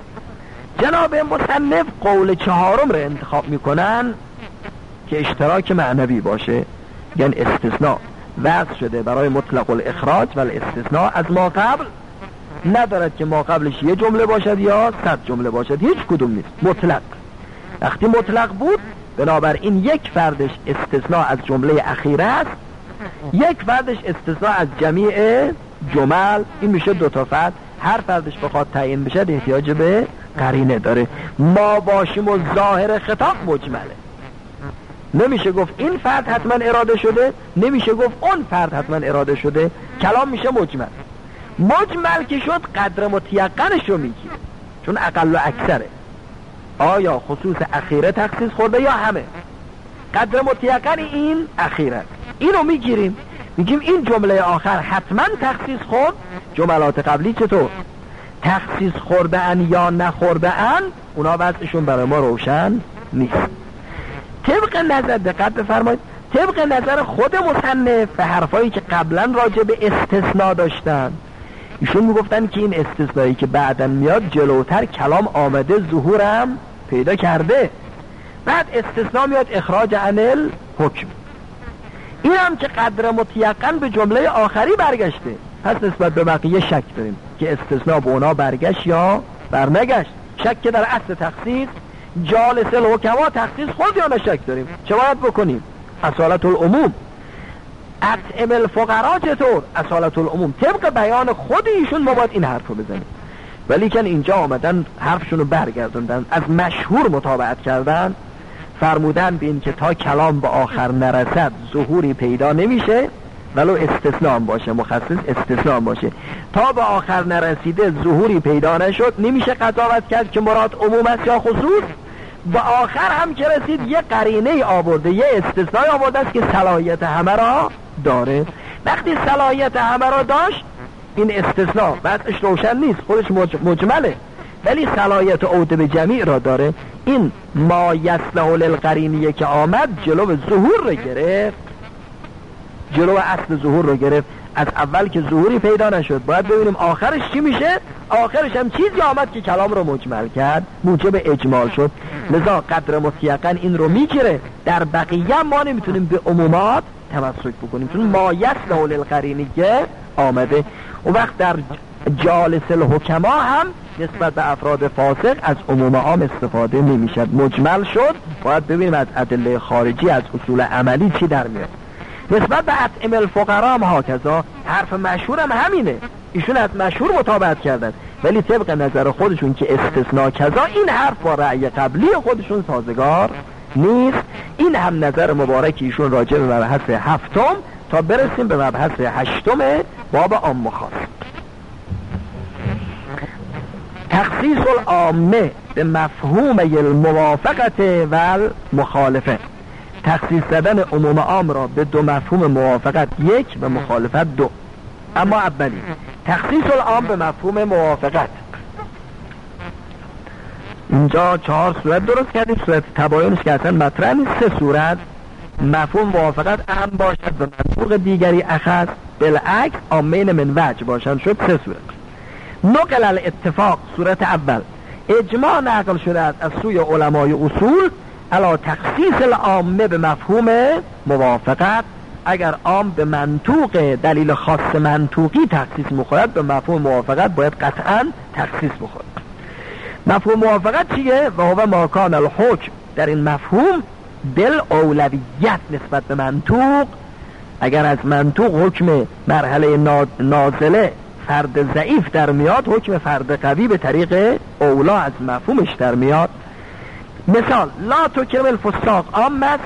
A: جناب مصنف قول 4 رو انتخاب میکنن که اشتراک معنوی باشه، یعنی استثناء وضع شده برای مطلق الاخراج و الاستثناء از ما قبل ندارد که ما قبلش یه جمله باشد یا 100 جمله باشد، هیچ کدوم نیست، مطلق. وقتی مطلق بود بنابراین یک فردش استثناء از جمله اخیره است، یک فردش استثناء از جمیع جمل، این میشه 2 تا فرد. هر فردش بخواد تعیین بشه احتیاج به قرینه داره. ما باشیم و ظاهر خطاب مجمله، نمیشه گفت این فرد حتما اراده شده، نمیشه گفت اون فرد حتما اراده شده، کلام میشه مجمل. مجمل که شد قدر متیقنش رو میگیره، چون اقل و اکثره، آیا خصوص اخیره تخصیص خورده یا همه. قدر متیقن این اخیره، اینو میگیریم، میگیم این جمله آخر حتما تخصیص خورد، جملات قبلی چطور؟ تخصیص خورده ان یا نخورده ان، اونا وضعشون برای ما روشن نیست. طبق نظر، دقت بفرمایید، طبق نظر خود مصنف به حرفایی که قبلا راجع به استثناء داشتن، ایشون میگفتن که این استثنایی که بعداً میاد جلوتر کلام آمده ظهورم پیدا کرده، بعد استثناء میاد اخراج عن الحکم. این هم که قدر متیقن به جمله آخری برگشته، پس نسبت به بقیه شک داریم که استثناء به اونا برگشت یا برنگشت. شک در اصل تخصیص، جالس الحکما تخصیص خود یا نه شک داریم. چه باید بکنیم؟ اصالت العموم. اطعم الفقرا چطور؟ اصالت العموم. طبق بیان خود ایشون ما باید این حرف رو بزنیم، ولی که اینجا آمدن حرفشون رو برگردوندن، از مشهور متابعت کردن، فرمودن به این که تا کلام به آخر نرسد ظهوری پیدا نمیشه، ولو استثناء باشه، مخصص استثناء باشه، تا به آخر نرسیده ظهوری پیدا نشد، نمیشه قضاوت کرد که مراد عموم است یا خصوص. به آخر هم که رسید یه قرینه آورده، یه استثناء آورده است که صلاحیت همه را داره. وقتی صلاحیت همه را داشت، این استثناء بعدش روشن نیست، خودش مجمله، ولی صلاحیت عود به جمیع را داره. این ما یصلح للقرینیه که آمد جلو ظهور رو گرفت، جلو اصل ظهور رو گرفت. از اول که ظهوری پیدا نشد، باید ببینیم آخرش چی میشه. آخرش هم چیزی آمد که کلام رو مجمل کرد، موجب اجمال شد. لذا قدر مطلقاً این رو میگیره. در بقیه ما نمیتونیم به عمومات تمسک بکنیم، چون ما یصلح للقرینیه آمده. و وقت در جالس الحکما هم نسبت به افراد فاسق از عموم عام استفاده نمیشد، مجمل شد. باید ببینیم از ادله خارجی، از اصول عملی چی در میاد. نسبت به اطعم الفقرا هم هاکذا، حرف مشهور هم همینه، ایشون از مشهور مطابقت کردن، ولی طبق نظر خودشون که استثناء کذا، این حرف با رأی قبلی خودشون سازگار نیست. این هم نظر مبارک ایشون راجع به مبحث هفتم، تا برسیم به مبحث هشتم باب عام و خاص. تخصیص العامه به مفهوم الموافقت و المخالفه. تخصیص زدن عموم عام را به دو مفهوم، موافقت یک و مخالفت دو. اما اولی تخصیص العام به مفهوم موافقت، اینجا 4 صورت درست کردیم. صورت تباینش که اصلا مطرح نیست. 3 صورت مفهوم موافقت اهم باشد و منطوق دیگری اخص، بالعکس عامین من وجه باشند، شد 3 صورت. نقل الاتفاق، صورت اول اجماع نقل شده است از سوی علمای اصول علا تخصیص العامه به مفهوم موافقت. اگر عام به منطوق دلیل خاص منطوقی تخصیص می‌خورد، به مفهوم موافقت باید قطعاً تخصیص بخورد. مفهوم موافقت چیه؟ و هو ما کان الحکم، در این مفهوم دل اولویت نسبت به منطوق. اگر از منطوق حکم مرحله نازله فرد ضعیف در میاد، حکم فرد قوی به طریق اولا از مفهومش در میاد. مثال لا تکرم الفساق، عام است،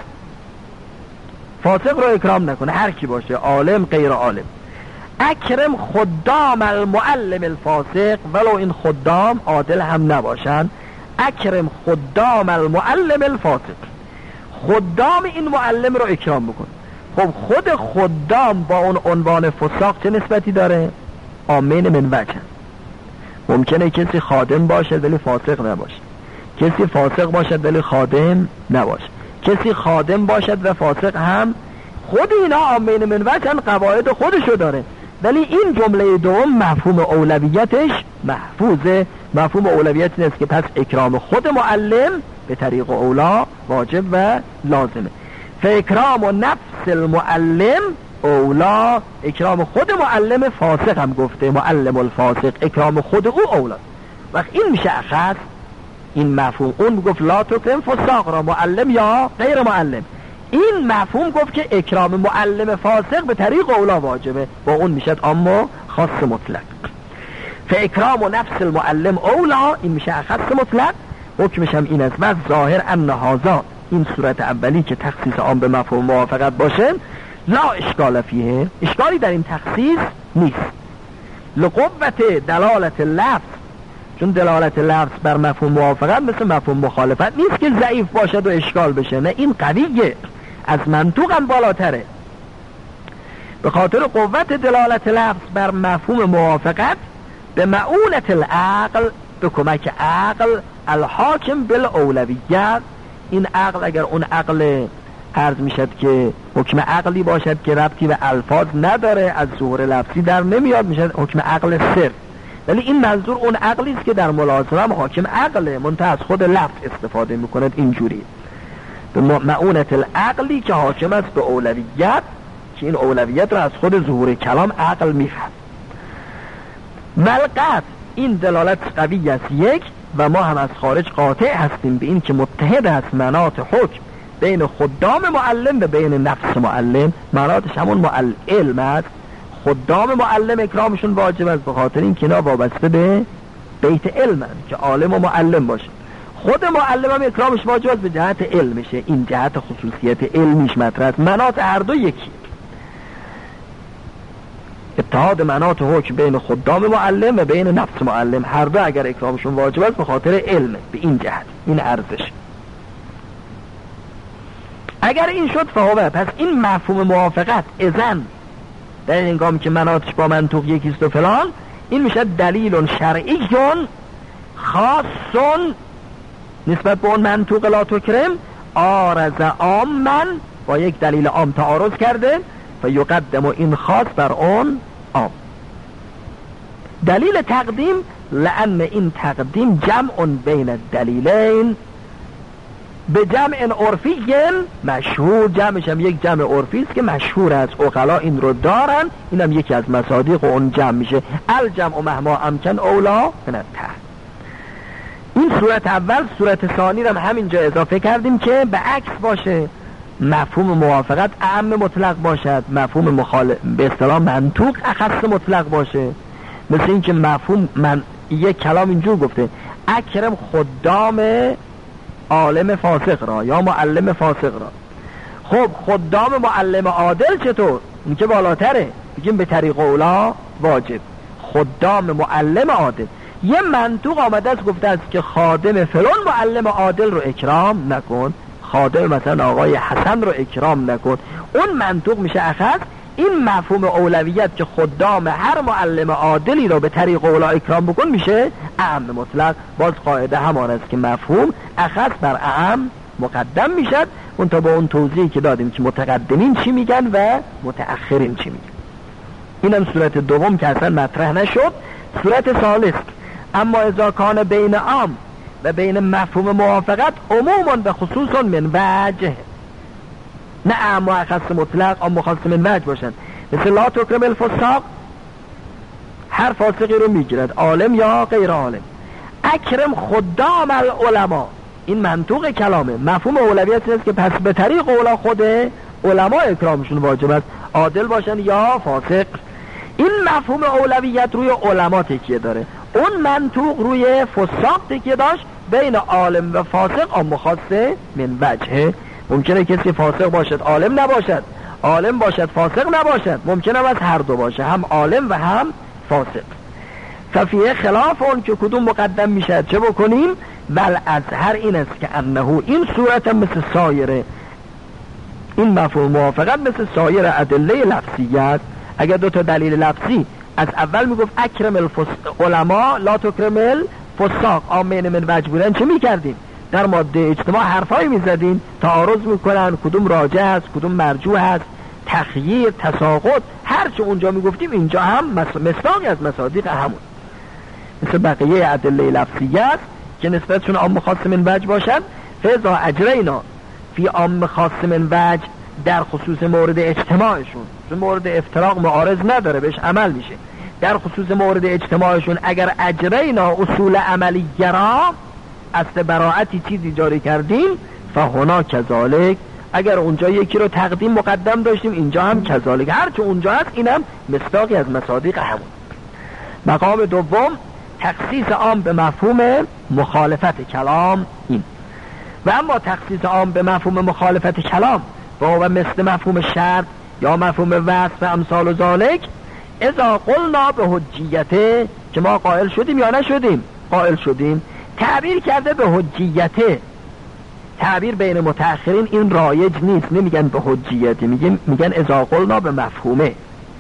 A: فاسق رو اکرام نکنه، هر کی باشه، عالم غیر عالم. اکرم خدام المعلم الفاسق، ولو این خدام عادل هم نباشن. اکرم خدام المعلم الفاسق، خدام این معلم رو اکرام بکن. خب خود خدام با اون عنوان فساق چه نسبتی داره؟ آمین من وجه. ممکنه کسی خادم باشد ولی فاسق نباشه، کسی فاسق باشد ولی خادم نباشه، کسی خادم باشد و فاسق هم. خود اینا آمین من وجه، قواعد خودشو داره، ولی این جمله دوم مفهوم اولویتش محفوظه. مفهوم اولویت این است که پس اکرام خود معلم به طریق اولا واجب و لازمه. فاکرام و نفس المعلم اولا، اکرام خود معلم فاسق هم گفته، معلم الفاسق، اکرام خود او اولا. وقت این میشه اخص این مفهوم. اون گفت لا تکرم فساق را، معلم یا غیر معلم. این مفهوم گفت که اکرام معلم فاسق به طریق اولا واجبه، با اون میشد اما خاص مطلق. فاکرام و نفس المعلم اولا، این میشه اخص مطلق، حکمش هم این است. و ظاهر ان هذا، این صورت اولی که تخصیص عام به مفهوم موافقت باشه، لا اشکال فیه، اشکالی در این تخصیص نیست. لقوت دلالت لفظ، چون دلالت لفظ بر مفهوم موافقت مثل مفهوم مخالفت نیست که ضعیف باشد و اشکال بشه، نه این قویه، از منطوق هم بالاتره. به خاطر قوت دلالت لفظ بر مفهوم موافقت به معونت العقل، به کمک عقل، الحاکم بالاولویت، این عقل اگر اون عقل عرض میشد که حکم عقلی باشد که ربطی به الفاظ نداره، از ظهور لفظی در نمیاد، میشد حکم عقل صرف. ولی این منظور اون عقلی است که در ملاحظه هم حاکم عقله، منتها از خود لفظ استفاده میکند اینجوری. به معونت العقلی که حاکم است به اولویت، که این اولویت رو از خود ظهور کلام عقل میفهم. ملقت، این دلالت قوی است یک، و ما هم از خارج قاطع هستیم به این که متحد است مناط حکم بین خدام معلم و بین نفس معلم. مناطش همون علم است. خدام معلم اکرامشون واجب است به خاطر این که اینا وابسته به بیت علم است که عالم و معلم باشه. خود معلم هم اکرامش واجب است به جهت علمشه، این جهت خصوصیت علمیش مطرح است. مناط هر دو یکی، اتحاد مناط حکم بین خدام معلم و بین نفس معلم، هر دو اگر اکرامشون واجب است به خاطر علم، به این جهت این ارزش. اگر این شد فهوه، پس این مفهوم موافقت اذن در این هنگام که مناطش با منطوق یکیست و فلان، این میشه دلیل شرعی خاص نسبت به اون منطوق لا تکرم، آرز عامن، با یک دلیل عام تعارض کرده و یقدم این خاص بر اون عام. دلیل تقدیم، لأن این تقدیم جمع بین الدلیلین به جمع عرفی مشهور، جمعش هم یک جمع عرفی است که مشهور است، عقلا این رو دارن، اینم یکی از مصادیق اون جمع میشه. الجمع مهما امکن اولا من التحت. این صورت اول. صورت ثانی رو همینجا اضافه کردیم که به عکس باشه، مفهوم موافقت اعم مطلق باشد، مفهوم مخالف به اصطلاح منطوق اخص مطلق باشه. مثل این که مفهوم من یک کلام اینجور گفته اکرم خدام عالم فاسق را یا معلم فاسق را. خب خدام معلم عادل چطور؟ این که بالاتره، بگیم به طریق اولا واجب. خدام معلم عادل، یه منطوق آمده است گفته است که خادم فلان معلم عادل رو اکرام نکن، خادم مثلا آقای حسن رو اکرام نکن، اون منطوق میشه اخذ. این مفهوم اولویت که خدام هر معلم عادلی رو به طریق اولا اکرام بکن میشه اعم مطلق. باز قاعده همان است که مفهوم اخذ بر اعم مقدم میشد، اون تا با اون توضیحی که دادیم که متقدمین چی میگن و متأخرین چی میگن. اینم صورت دوم که اصلا مطرح نشد. صورت ثالث، اما اذا کان بین عام و بین مفهوم موافقت عموما به خصوص من وجه، نه اعم و اخص مطلق، اما مخصص من وجه باشن. مثل لا تکرم الفساق، هر فاسقی رو میگیرد عالم یا غیر عالم. اکرم خدام العلماء، این منطوق کلامه، مفهوم اولویت است که پس به طریق اولا خود علما اکرامشون واجب است، عادل باشن یا فاسق. این مفهوم اولویت روی علما تکیه داره، اون منطوق روی فساق تکیه داشت. بین عالم و فاسق اما خاصه من وجهه. ممکنه کسی فاسق باشد عالم نباشد، عالم باشد فاسق نباشد، ممکنه از هر دو باشه، هم عالم و هم فاسق. ففیه خلاف اون که کدوم مقدم میشه چه بکنیم. بل اظهر این است که انه این صورت مثل سایر، این مفهوم موافقت مثل سایر ادله لفظیت. اگر دو تا دلیل لفظی از اول میگفت اکرم علما لا تکرم الفساق، آمین من وجه بودن، چه میکردیم؟ در ماده اجتماع حرفایی میزدیم، تعارض میکنن، کدوم راجع است کدوم مرجوح است، تخییر، تساقط، هر چه اونجا میگفتیم اینجا هم مصداقی از مصادیق همون. مثل بقیه ادله لفظیت که نسبتشون عام خاص من وجه باشد. فضا اجرینا فی عام خاص من وجه، در خصوص مورد اجتماعشون، چون مورد افتراق معارض نداره بهش عمل میشه. در خصوص مورد اجتماعشون اگر اجرینا اصول عملی گرا، اصل براعتی چیزی جاری کردیم، فهنا کذالک، اگر اونجا یکی رو تقدیم مقدم داشتیم اینجا هم کذالک، هرچه اونجا هست اینم مصداقی از مصادیق همون. مقام دوم، تخصیص عام به مفهوم مخالفت کلام این. و اما تخصیص عام به مفهوم مخالفت کلام و مثل مفهوم شرط یا مفهوم وصف و امثال و ذالک، اذا قلنا به حجیته، که ما قائل شدیم یا نشدیم؟ قائل شدیم. تعبیر کرده به حجیته، تعبیر بین متأخرین این رایج نیست، نمیگن به حجیته، میگن اذا قلنا به مفهومه.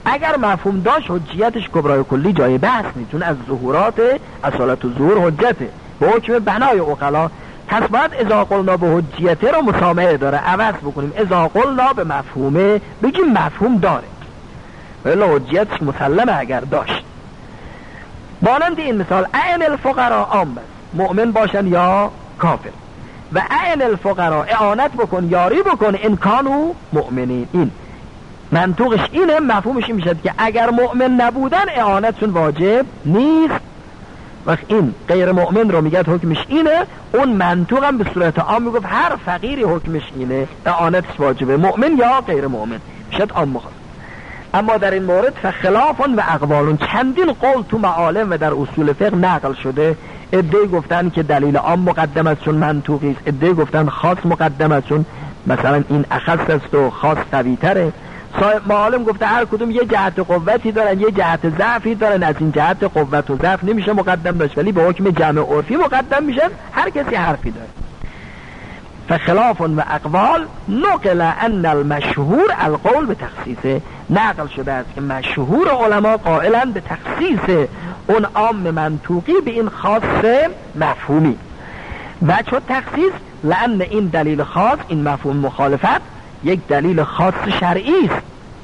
A: اگر مفهوم داشت حجیتش کبرای کلی جای بحث نیست، چون از ظهورات اصالت و ظهور حجته به حکم بنای عقلا. پس باید اذا قلنا به حجیته رو مسامحه داره عوض بکنیم، اذا قلنا به مفهومه بگیم مفهوم داره، ولی حجیتش مسلمه اگر داشت. مانند این مثال اعن الفقراء عام بس، مؤمن باشن یا کافر، و اعن الفقراء اعانت بکن یاری بکن ان کانوا مؤمنین. این منطوقش اینه، مفهومش این میشه که اگر مؤمن نبودن اعانتشون واجب نیست. وقت این غیر مؤمن رو میگه حکمش اینه، اون منطوق هم به صورت عام میگفت هر فقیری حکمش اینه، اعانتش واجبه، مؤمن یا غیر مؤمن، شد عام مخاطب. اما در این مورد فخلافون و اقوالون، چندین قول تو معالم و در اصول فقه نقل شده. عده گفتن که دلیل عام مقدم است چون منطوقی است، عده گفتن خاص مقدم است چون مثلا این اخص است و خاص قوی تره. صاحب معالم گفته هر کدوم یه جهت قوتی دارن یه جهت ضعفی دارن، از این جهت قوت و ضعف نمیشه مقدم داشت، ولی به حکم جمع عرفی مقدم میشه، هر کسی حرفی داره. فخلاف و اقوال نقل ان المشهور القول به تخصیصه، نقل شده است که مشهور علما قائلن به تخصیص اون عام منطوقی به این خاص مفهومی. و چون تخصیص لان این دلیل خاص، این مفهوم مخالفت یک دلیل خاص شرعی است،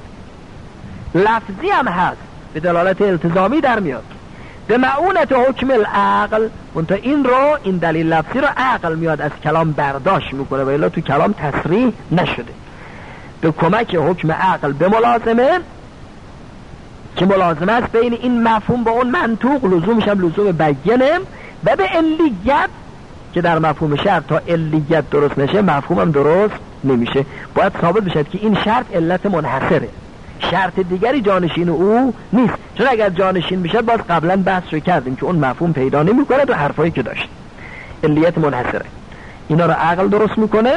A: لفظی هم هست به دلالت التزامی در میاد، به معونت حکم العقل. منتها این رو، این دلیل لفظی رو عقل میاد از کلام برداشت میکنه و الا تو کلام تصریح نشده. به کمک حکم عقل به ملازمه که ملازمه است بین این مفهوم با اون منطوق، لزومش هم لزوم بیانه، و به علیت که در مفهوم شرط تا علیت درست نشه مفهوم هم درست نمیشه. باید ثابت بشه که این شرط علت منحصره، شرط دیگری جانشین او نیست. چون اگر جانشین میشه باز قبلا بحث رو کردیم که اون مفهوم پیدا نمیکنه تو حرفایی که داشت، علیت منحصره. اینا رو عقل درست میکنه.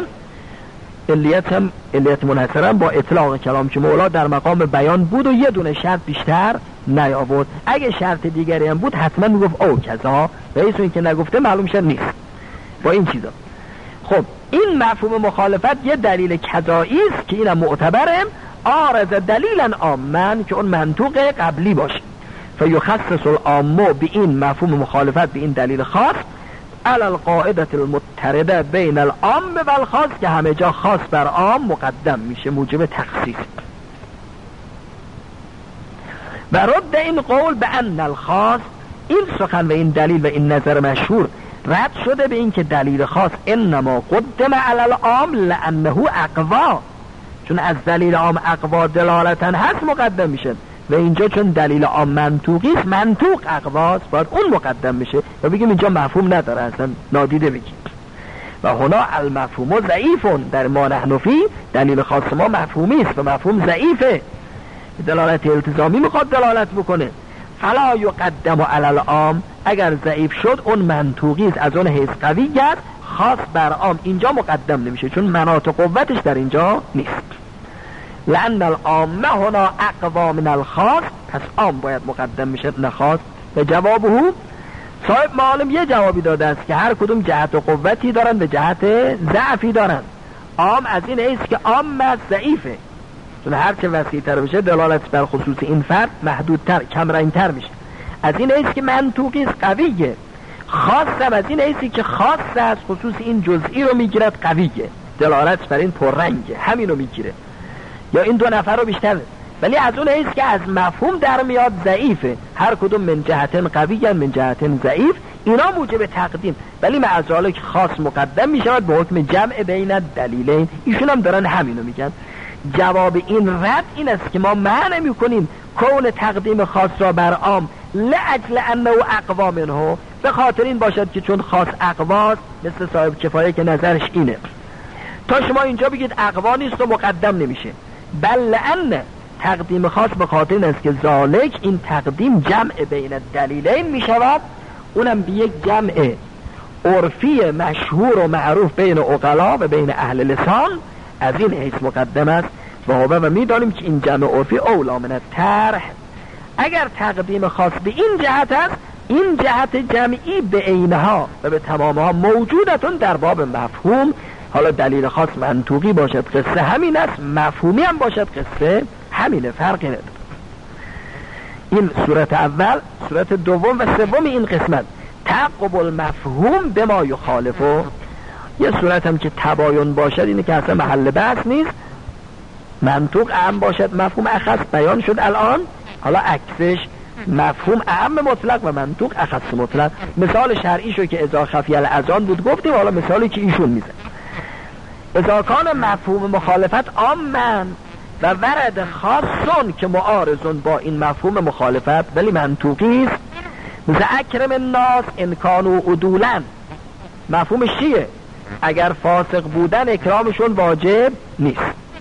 A: علیت منحصره با اطلاق کلام که مولا در مقام بیان بود و یه دونه شرط بیشتر نیاورد. اگه شرط دیگری هم بود حتما میگفت او کذا، و این که نگفته معلوم شد نیست با این چیزا. خب این مفهوم مخالفت یه دلیل کذایی است که اینم معتبره، عارض دلیلا عاما که اون منطوق قبلی باشه، فیخصص العام به این مفهوم مخالفت به این دلیل خاص علی القاعده المضطرده بین العام و الخاص، که همه جا خاص بر عام مقدم میشه، موجب تخصیص. و رد این قول به ان الخاص، این سخن و این دلیل و این نظر مشهور رد شده به این که دلیل خاص انما قدم علی العام لانه اقوا، چون از دلیل عام اقوا دلالتن هست مقدم میشه، و اینجا چون دلیل عام منطوقی است، منطوق اقواست، باید اون مقدم میشه و بگیم اینجا مفهوم نداره، اصلا نادیده بگیم. و هنا المفهوم ضعیفون، در ما نحن فی دلیل خاص ما مفهومی است و مفهوم ضعیفه، دلالت التزامی میخواد دلالت بکنه. فلا یقدم علی العام، اگر ضعیف شد اون منطوقی است، از اون حیث قوی است، خاص بر عام اینجا مقدم نمیشه چون مناط قوتش در اینجا نیست. لأن العام هنا اقوا من الخاص، پس عام باید مقدم میشه نه خاص. به جوابه صاحب معالم یه جوابی داده است که هر کدوم جهت و قوتی دارن به جهت ضعفی دارن. عام از این حیث که عام از ضعیفه، چون هر چه وسیع‌تر بشه دلالت بر خصوص این فرد محدودتر کمرنگتر میشه. از این حیث که منطوقی است قویه. خاص هم از این حیثی که خاص از خصوص این جزئی رو میگیرد قویه، دلالت بر این پررنگه، همین رو میگیره، یا این دو نفر رو بیشتر. ولی از اون حیث که از مفهوم در میاد ضعیفه، هر کدوم من جهتن قوی من جهتن ضعیف، اینا موجب تقدیم، ولی معذالک خاص مقدم میشود به حکم جمع بین دلیلین. ایشون هم دارن همینو میگن. جواب این رد این است که ما معنی میکنیم کون تقدیم خاص را بر عام لاجل انه اقوا منه، به خاطر این باشد که چون خاص اقواست، مثل صاحب کفایه که نظرش اینه، تا شما اینجا بگید اقوا نیست و مقدم نمیشه. بل لان تقدیم خاص به خاطر این است که ذالک، این تقدیم جمع بین دلیلین میشود، اونم به یک جمع عرفی مشهور و معروف بین عقلا و بین اهل لسان، از این حیث مقدم است. و میدانیم که این جمع عرفی اولا من الطرح. اگر تقدیم خاص به این جهت است، این جهت جمعی به عینها و به تمامها موجودتون در باب مفهوم. حالا دلیل خاص منطوقی باشد قصه همین است، مفهومی هم باشد قصه همینه، فرقی نداره. این صورت اول. صورت دوم و سوم این قسمت تعقب المفهوم به ما یخالفه. یه صورت هم که تباین باشد، اینه که اصلا محل بحث نیست، منطوق اعم باشد مفهوم اخص بیان شد الان. حالا عکسش مفهوم اعم مطلق و منطوق اخص مطلق. مثال شرعی شو که اذا خفی الاذان بود گفتیم، حالا مثالی که ایشون میزن اذا کان مفهوم مخالفت عامن و ورد خاصون که معارضون با این مفهوم مخالفت ولی منطوقی است، مثل اکرم الناس ان کانوا عدولا. مفهومش چیه؟ اگر فاسق بودن اکرامشون واجب نیست.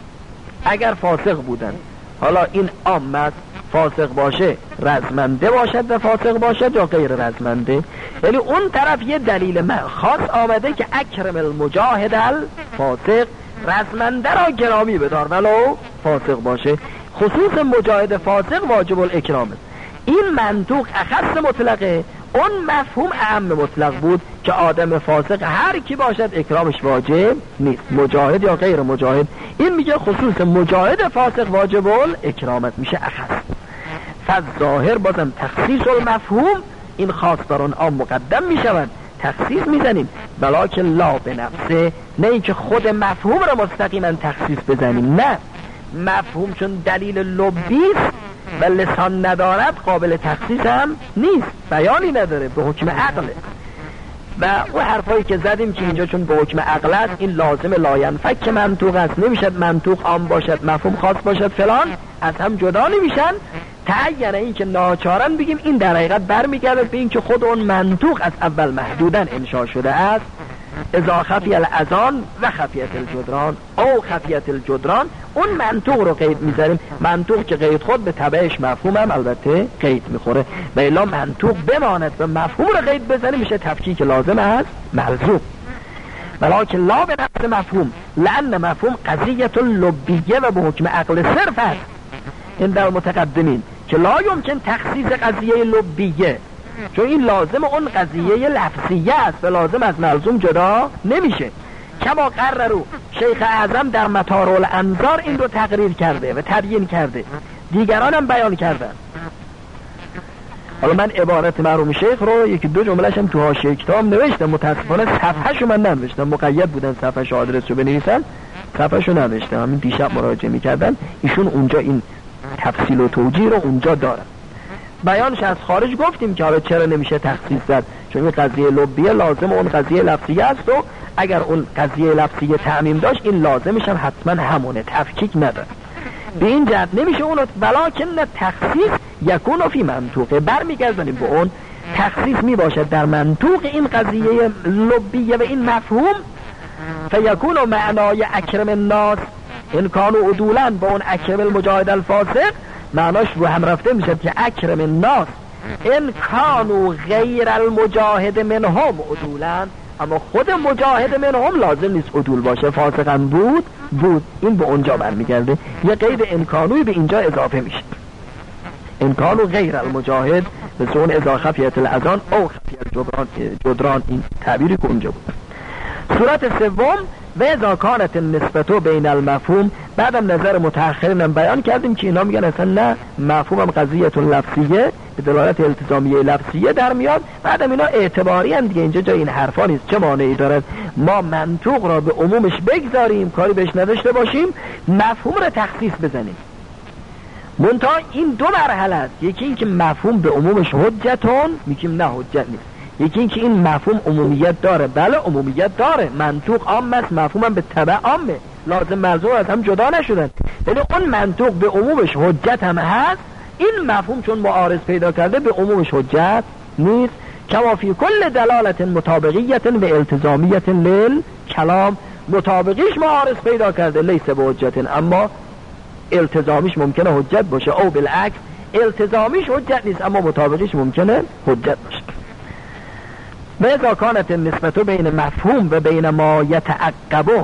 A: اگر فاسق بودن، حالا این عام است، فاسق باشه رزمنده باشد و فاسق باشد یا غیر رزمنده. یعنی اون طرف یه دلیل خاص آمده که اکرم المجاهد الفاسق، رزمنده را گرامی بدار ولو فاسق باشه. خصوص مجاهد فاسق واجب الاکرام است. این منطوق اخص مطلقه، اون مفهوم اعم مطلق بود که آدم فاسق هر کی باشد اکرامش واجب نیست، مجاهد یا غیر مجاهد. این میگه خصوص مجاهد فاسق واجب الاکرامت میشه اخص. فالظاهر بازم تخصیص المفهوم، این خاص بر اون عام مقدم میشود، تخصیص میزنیم بلکه لا به نفسه، نه اینکه خود مفهوم را مستقیما تخصیص بزنیم، نه، مفهوم چون دلیل لبیست و لسان ندارد قابل تخصیص هم نیست، بیانی نداره، به حکم عقله. و اون حرفایی که زدیم که اینجا چون به حکم عقل است این لازم لاینفک که منطوق است، نمیشد منطوق عام باشد مفهوم خاص باشد فلان، از هم جدا نمیشن. تعین این که ناچارن بگیم این در حقیقت برمیگرده به این که خود اون منطوق از اول محدودن انشاء شده است. اذا خفی الاذان و خفیت الجدران او خفیت الجدران، اون منطوق رو قید میذاریم. منطوق که قید خود به تبعش مفهوم هم البته قید میخوره، و الا منطوق بماند و مفهوم رو قید بزنیم میشه تفکیک لازم است ملزوم. ولکن لا به نفس مفهوم، لان مفهوم قضیت لبیه و به حکم عقل صرف است. این در متقدمین که لا یمکن تخصیص قضیه لبیه، چون این لازم اون قضیه لفظیه است و لازم از ملزوم جدا نمیشه. کما قرروا، شیخ اعظم در مطار الانظار این رو تقریر کرده و تبیین کرده، دیگران هم بیان کردن. حالا من عبارت مرحوم شیخ رو یکی دو جمله‌اش هم تو حاشیه کتاب نوشتم، متاسفانه صفحه‌شو من ننوشتم، مقید بودن صفحه‌شو آدرسشو بنویسن، صفحه‌شو نوشتم، همین دیشب مراجعه می‌کردن ایشون اونجا این تفصیل و توجیه رو اونجا دارن. بیانش از خارج گفتیم که حالا چرا نمیشه تخصیص زد، چون این قضیه لبیه لازم اون قضیه لفظیه است و اگر اون قضیه لفظیه تعمیم داشت این لازمش هم حتما همونه، تفکیک نداره. به این جهت نمیشه اونو، ولکن تخصیص یکون فی منطوقه، برمیگردیم به اون تخصیص میباشد در منطوق این قضیه لبیه و این مفهوم. فیکون معنای اکرم الناس ان کانوا عدولا با اون اکرم المجاهد الفاسق معناش رو هم رفته میشه که اکرم الناس ان کانوا غیر المجاهد منهم عدولا، اما خود مجاهد منهم لازم نیست عدول باشه، فاسقا بود. این به اونجا برمیگرده، یه قید امکانوی به اینجا اضافه میشه، امکانو غیر المجاهد به سون اذا خفیت الاذان او خفیت جدران، این تعبیری که اونجا بود. صورت سوم و اذا کانت النسبة بین المفهوم، بعدم نظر متأخرین بیان کردیم که اینا میگن اصلا نه، مفهومم قضیه لفظیه به دلالت التزامیه لفظیه در میاد، بعدم اینا اعتباری هم دیگه، اینجا جای این حرفا نیست. چه مانعی دارد ما منطوق را به عمومش بگذاریم کاری بهش نداشته باشیم، مفهوم را تخصیص بزنیم. منتها این دو مرحله است، یکی این که مفهوم به عمومش حجتون، میگیم نه حجت نیست، یکی این که این مفهوم عمومیت داره، بله عمومیت داره، منطوق عام است، مفهومم به تبع عامه، لازم ملزوم از هم جدا نشدن، ولی اون منطوق به عمومش حجت هم هست، این مفهوم چون معارض پیدا کرده به عمومش حجت نیست. کما فی کل دلالت مطابقیت و التزامیت للکلام، مطابقیش معارض پیدا کرده لیس به حجت، اما التزامیش ممکنه حجت باشه، او بالعکس التزامیش حجت نیست اما مطابقیش ممکنه حجت باشه. و اذا کانت النسبة بین مفهوم و بین ما یتعقبه،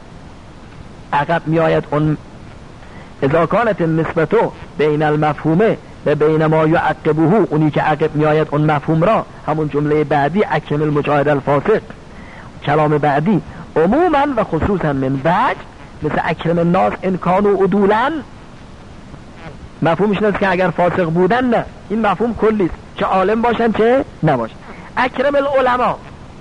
A: عقب میآید اون، اذا کانت النسبة بین المفهوم و بین ما یعقبه، اونی که عقب میآید اون مفهوم را، همون جمله بعدی اکرم المجاهد الفاسق، کلام بعدی عموما و خصوصا من بعد، مثل اکرم الناس ان کانوا عدولا، مفهومش این است که اگر فاسق بودن نه، این مفهوم کلی است، چه عالم باشن چه نباشن. اکرم العلماء،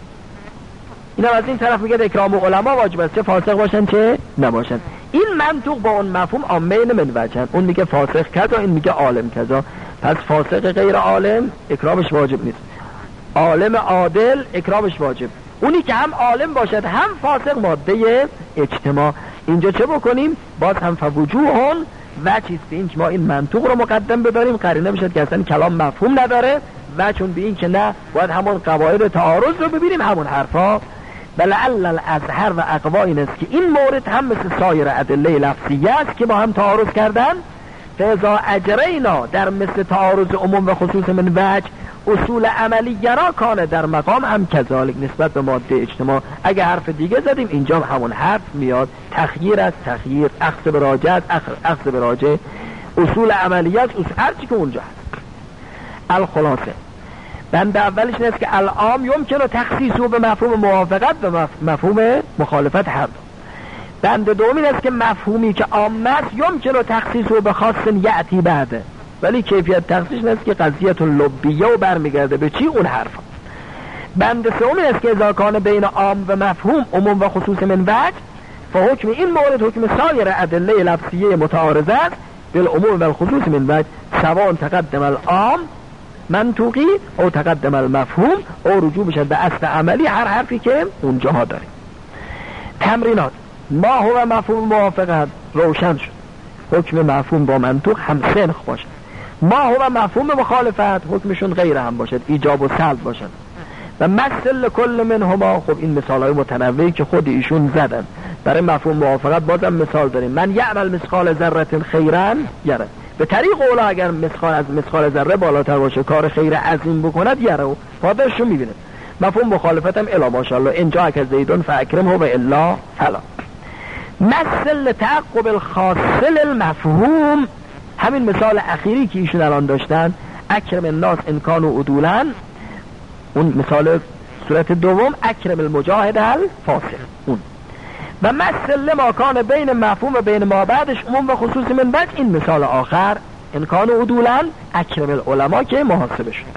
A: اینا از این طرف میگه اکرام علما واجب است، چه فاسق باشن چه نباشن. این منطوق با اون مفهوم عامین من وجهن، اون میگه فاسق کذا، این میگه عالم کذا. پس فاسق غیر عالم اکرامش واجب نیست، عالم عادل اکرامش واجب. اونی که هم عالم باشد هم فاسق ماده اجتماع. اینجا چه بکنیم؟ باز هم فوجوهن و چیست این که ما این منطوق رو مقدم ببریم، قرینه بشد که اصلا کلام مفهوم نداره، و چون به این که نه باید همون قواعد تعارض رو ببینیم، همون حرفا. بلعل الازهر و اقوا این است که این مورد هم مثل سایر ادله لفظیه است که با هم تعارض کردن. فاذا اجرینا در مثل تعارض عموم و خصوص من وجه اصول عملی گرا کانه در مقام هم کذالک نسبت به ماده اجتماع. اگه حرف دیگه زدیم اینجا همون حرف میاد، تخییر از تخییر، اخذ به راجع از اخذ به راجع، اصول عملیات، هر چی که اونجا هست. الخلاصه بند اولش این است که العام یمکن تخصیصه به مفهوم موافقت و مفهوم مخالفت هر دو. بند دوم این است که مفهومی که عام است یمکن تخصیصه به خاص یأتی بعده، ولی کیفیت تخصیص این است که قضیت لبیه و برمیگرده به چی؟ اون حرف. بند سوم این است که اذا کان بین عام و مفهوم عموم و خصوص من وجه فحکم این مورد حکم سایر ادله لفظیه متعارضه است بالعموم و الخصوص من وجه سواء تقدم العام منطوقی او تقدم المفهوم او رجوع بشد به اصل عملی هر حرفی که اونجاها داریم. تمرینات. ما هو مفهوم موافقت روشن شد، حکم مفهوم با منطوق هم سنخ باشد. ما هو مفهوم مخالفت حکمشون غیر هم باشد، ایجاب و سلب باشد. و مثل کل منهما، خب این مثال های متنوعی که خود ایشون زدن برای مفهوم موافقت بازم مثال داریم. من یعمل مثقال ذره خیرا یره، به طریق اولا اگر مثقال ذره بالاتر باشه کار خیر عظیم بکند یره و پاداششو میبینه. مفهوم مخالفت هم الا ماشاءالله اینجا که زیدون فاکرمه و الا فلا. مثل تعقب الخاصل المفهوم، همین مثال اخیری که ایشون الان داشتن، اکرم الناس ان کانوا عدولا، اون مثال صورت دوم اکرم المجاهد الفاسق اون. و مثل ما کان بین مفهوم و بین ما بعدش عموم و خصوص من بعد، این مثال آخر ان کانوا عدولا اکرم العلماء که محاسبه شد.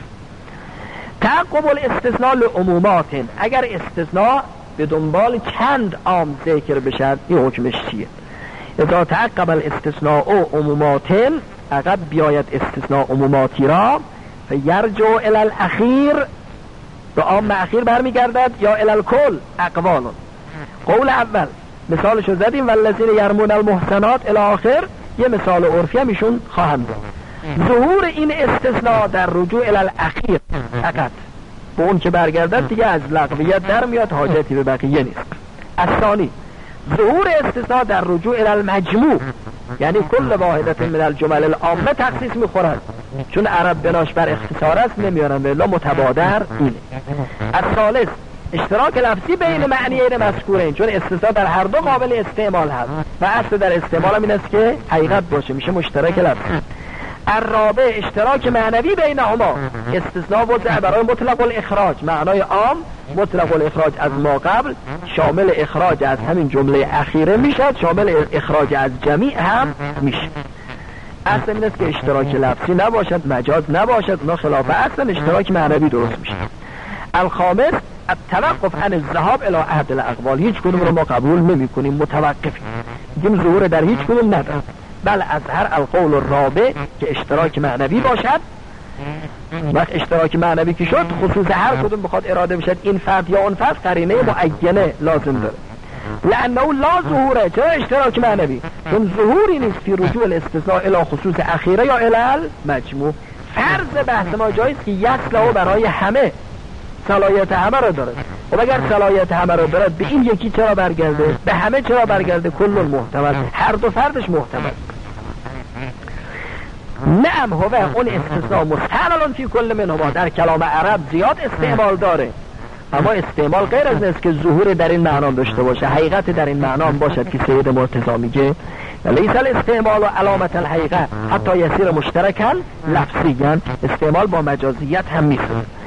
A: تعقب الاستثناء لعمومات، اگر استثناء به دنبال چند عام ذکر بشد این حکمش چیه؟ اذا تعقب الاستثناء او عمومات، عقب بیاید استثناء عموماتی را، فیرجع الی الاخیر، به عام اخیر برمیگردد، یا الی الکل اقوال. قول اول مثالشو زدیم والذین یرمون المحصنات الی آخر، یه مثال عرفی هم ایشون خواهند داد. ظهور این استثناء در رجوع الی الاخیر فقط، به اون که برگردد دیگه از لغویت در میاد، حاجتی به بقیه نیست. الثانی ظهور استثناء در رجوع الی المجموع، یعنی کل واحدت من الجمل العامه تخصیص میخورد، چون عرب بناش بر اختصار است نمیارن، به الا متبادر اینه. الثالث اشتراک لفظی بین معنیین مذکورین، چون استثناء در هر دو قابل استعمال هست و اصل در استعمال هم این است که حقیقت باشه، میشه مشترک لفظی. الرابع اشتراک معنوی بینهما، استثناء وضع برای مطلق الاخراج، معنای عام مطلق الاخراج از ما قبل شامل اخراج از همین جمله اخیره میشد، شامل اخراج از جمیع هم میشه. اصل این است که اشتراک لفظی نباشد، مجاز نباشد، اونا خلاف اصل اشتراک معنوی درست میشه. الخامس التوقف عن الذهاب الى عهد الاقوال، هیچ کدوم رو ما قبول نمی کنیم، متوقفیم، میگیم ظهور در هیچ کدوم نداره. بل اظهر القول الرابع که اشتراک معنوی باشد. وقت اشتراک معنوی که شد خصوص هر کدوم بخواد اراده بشد، این فرد یا اون فرد قرینه معینه لازم داره. لانه لا ظهوره، چرا اشتراک معنوی؟ چون ظهوری نیست فی رجوع الاستثناء الی خصوص اخیره یا الی المجموع. فرض بحث ما جایست که یصلح برای همه، صلاحیت همه رو داره. و اگر صلاحیت همه رو داره به این یکی چرا برگرده؟ به همه چرا برگرده؟ کل محتمل، هر دو فردش محتمل. نعم هو اون استثناء مستعمل فی کل منهما، در کلام عرب زیاد استعمال داره، اما استعمال غیر از است که ظهور در این معنا داشته باشه، حقیقت در این معنا باشد که سید مرتضی میگه لیس الاستعمال علامت الحقیقه حتی یصیر مشترکا لفظیا، استعمال با مجازیت هم میشه.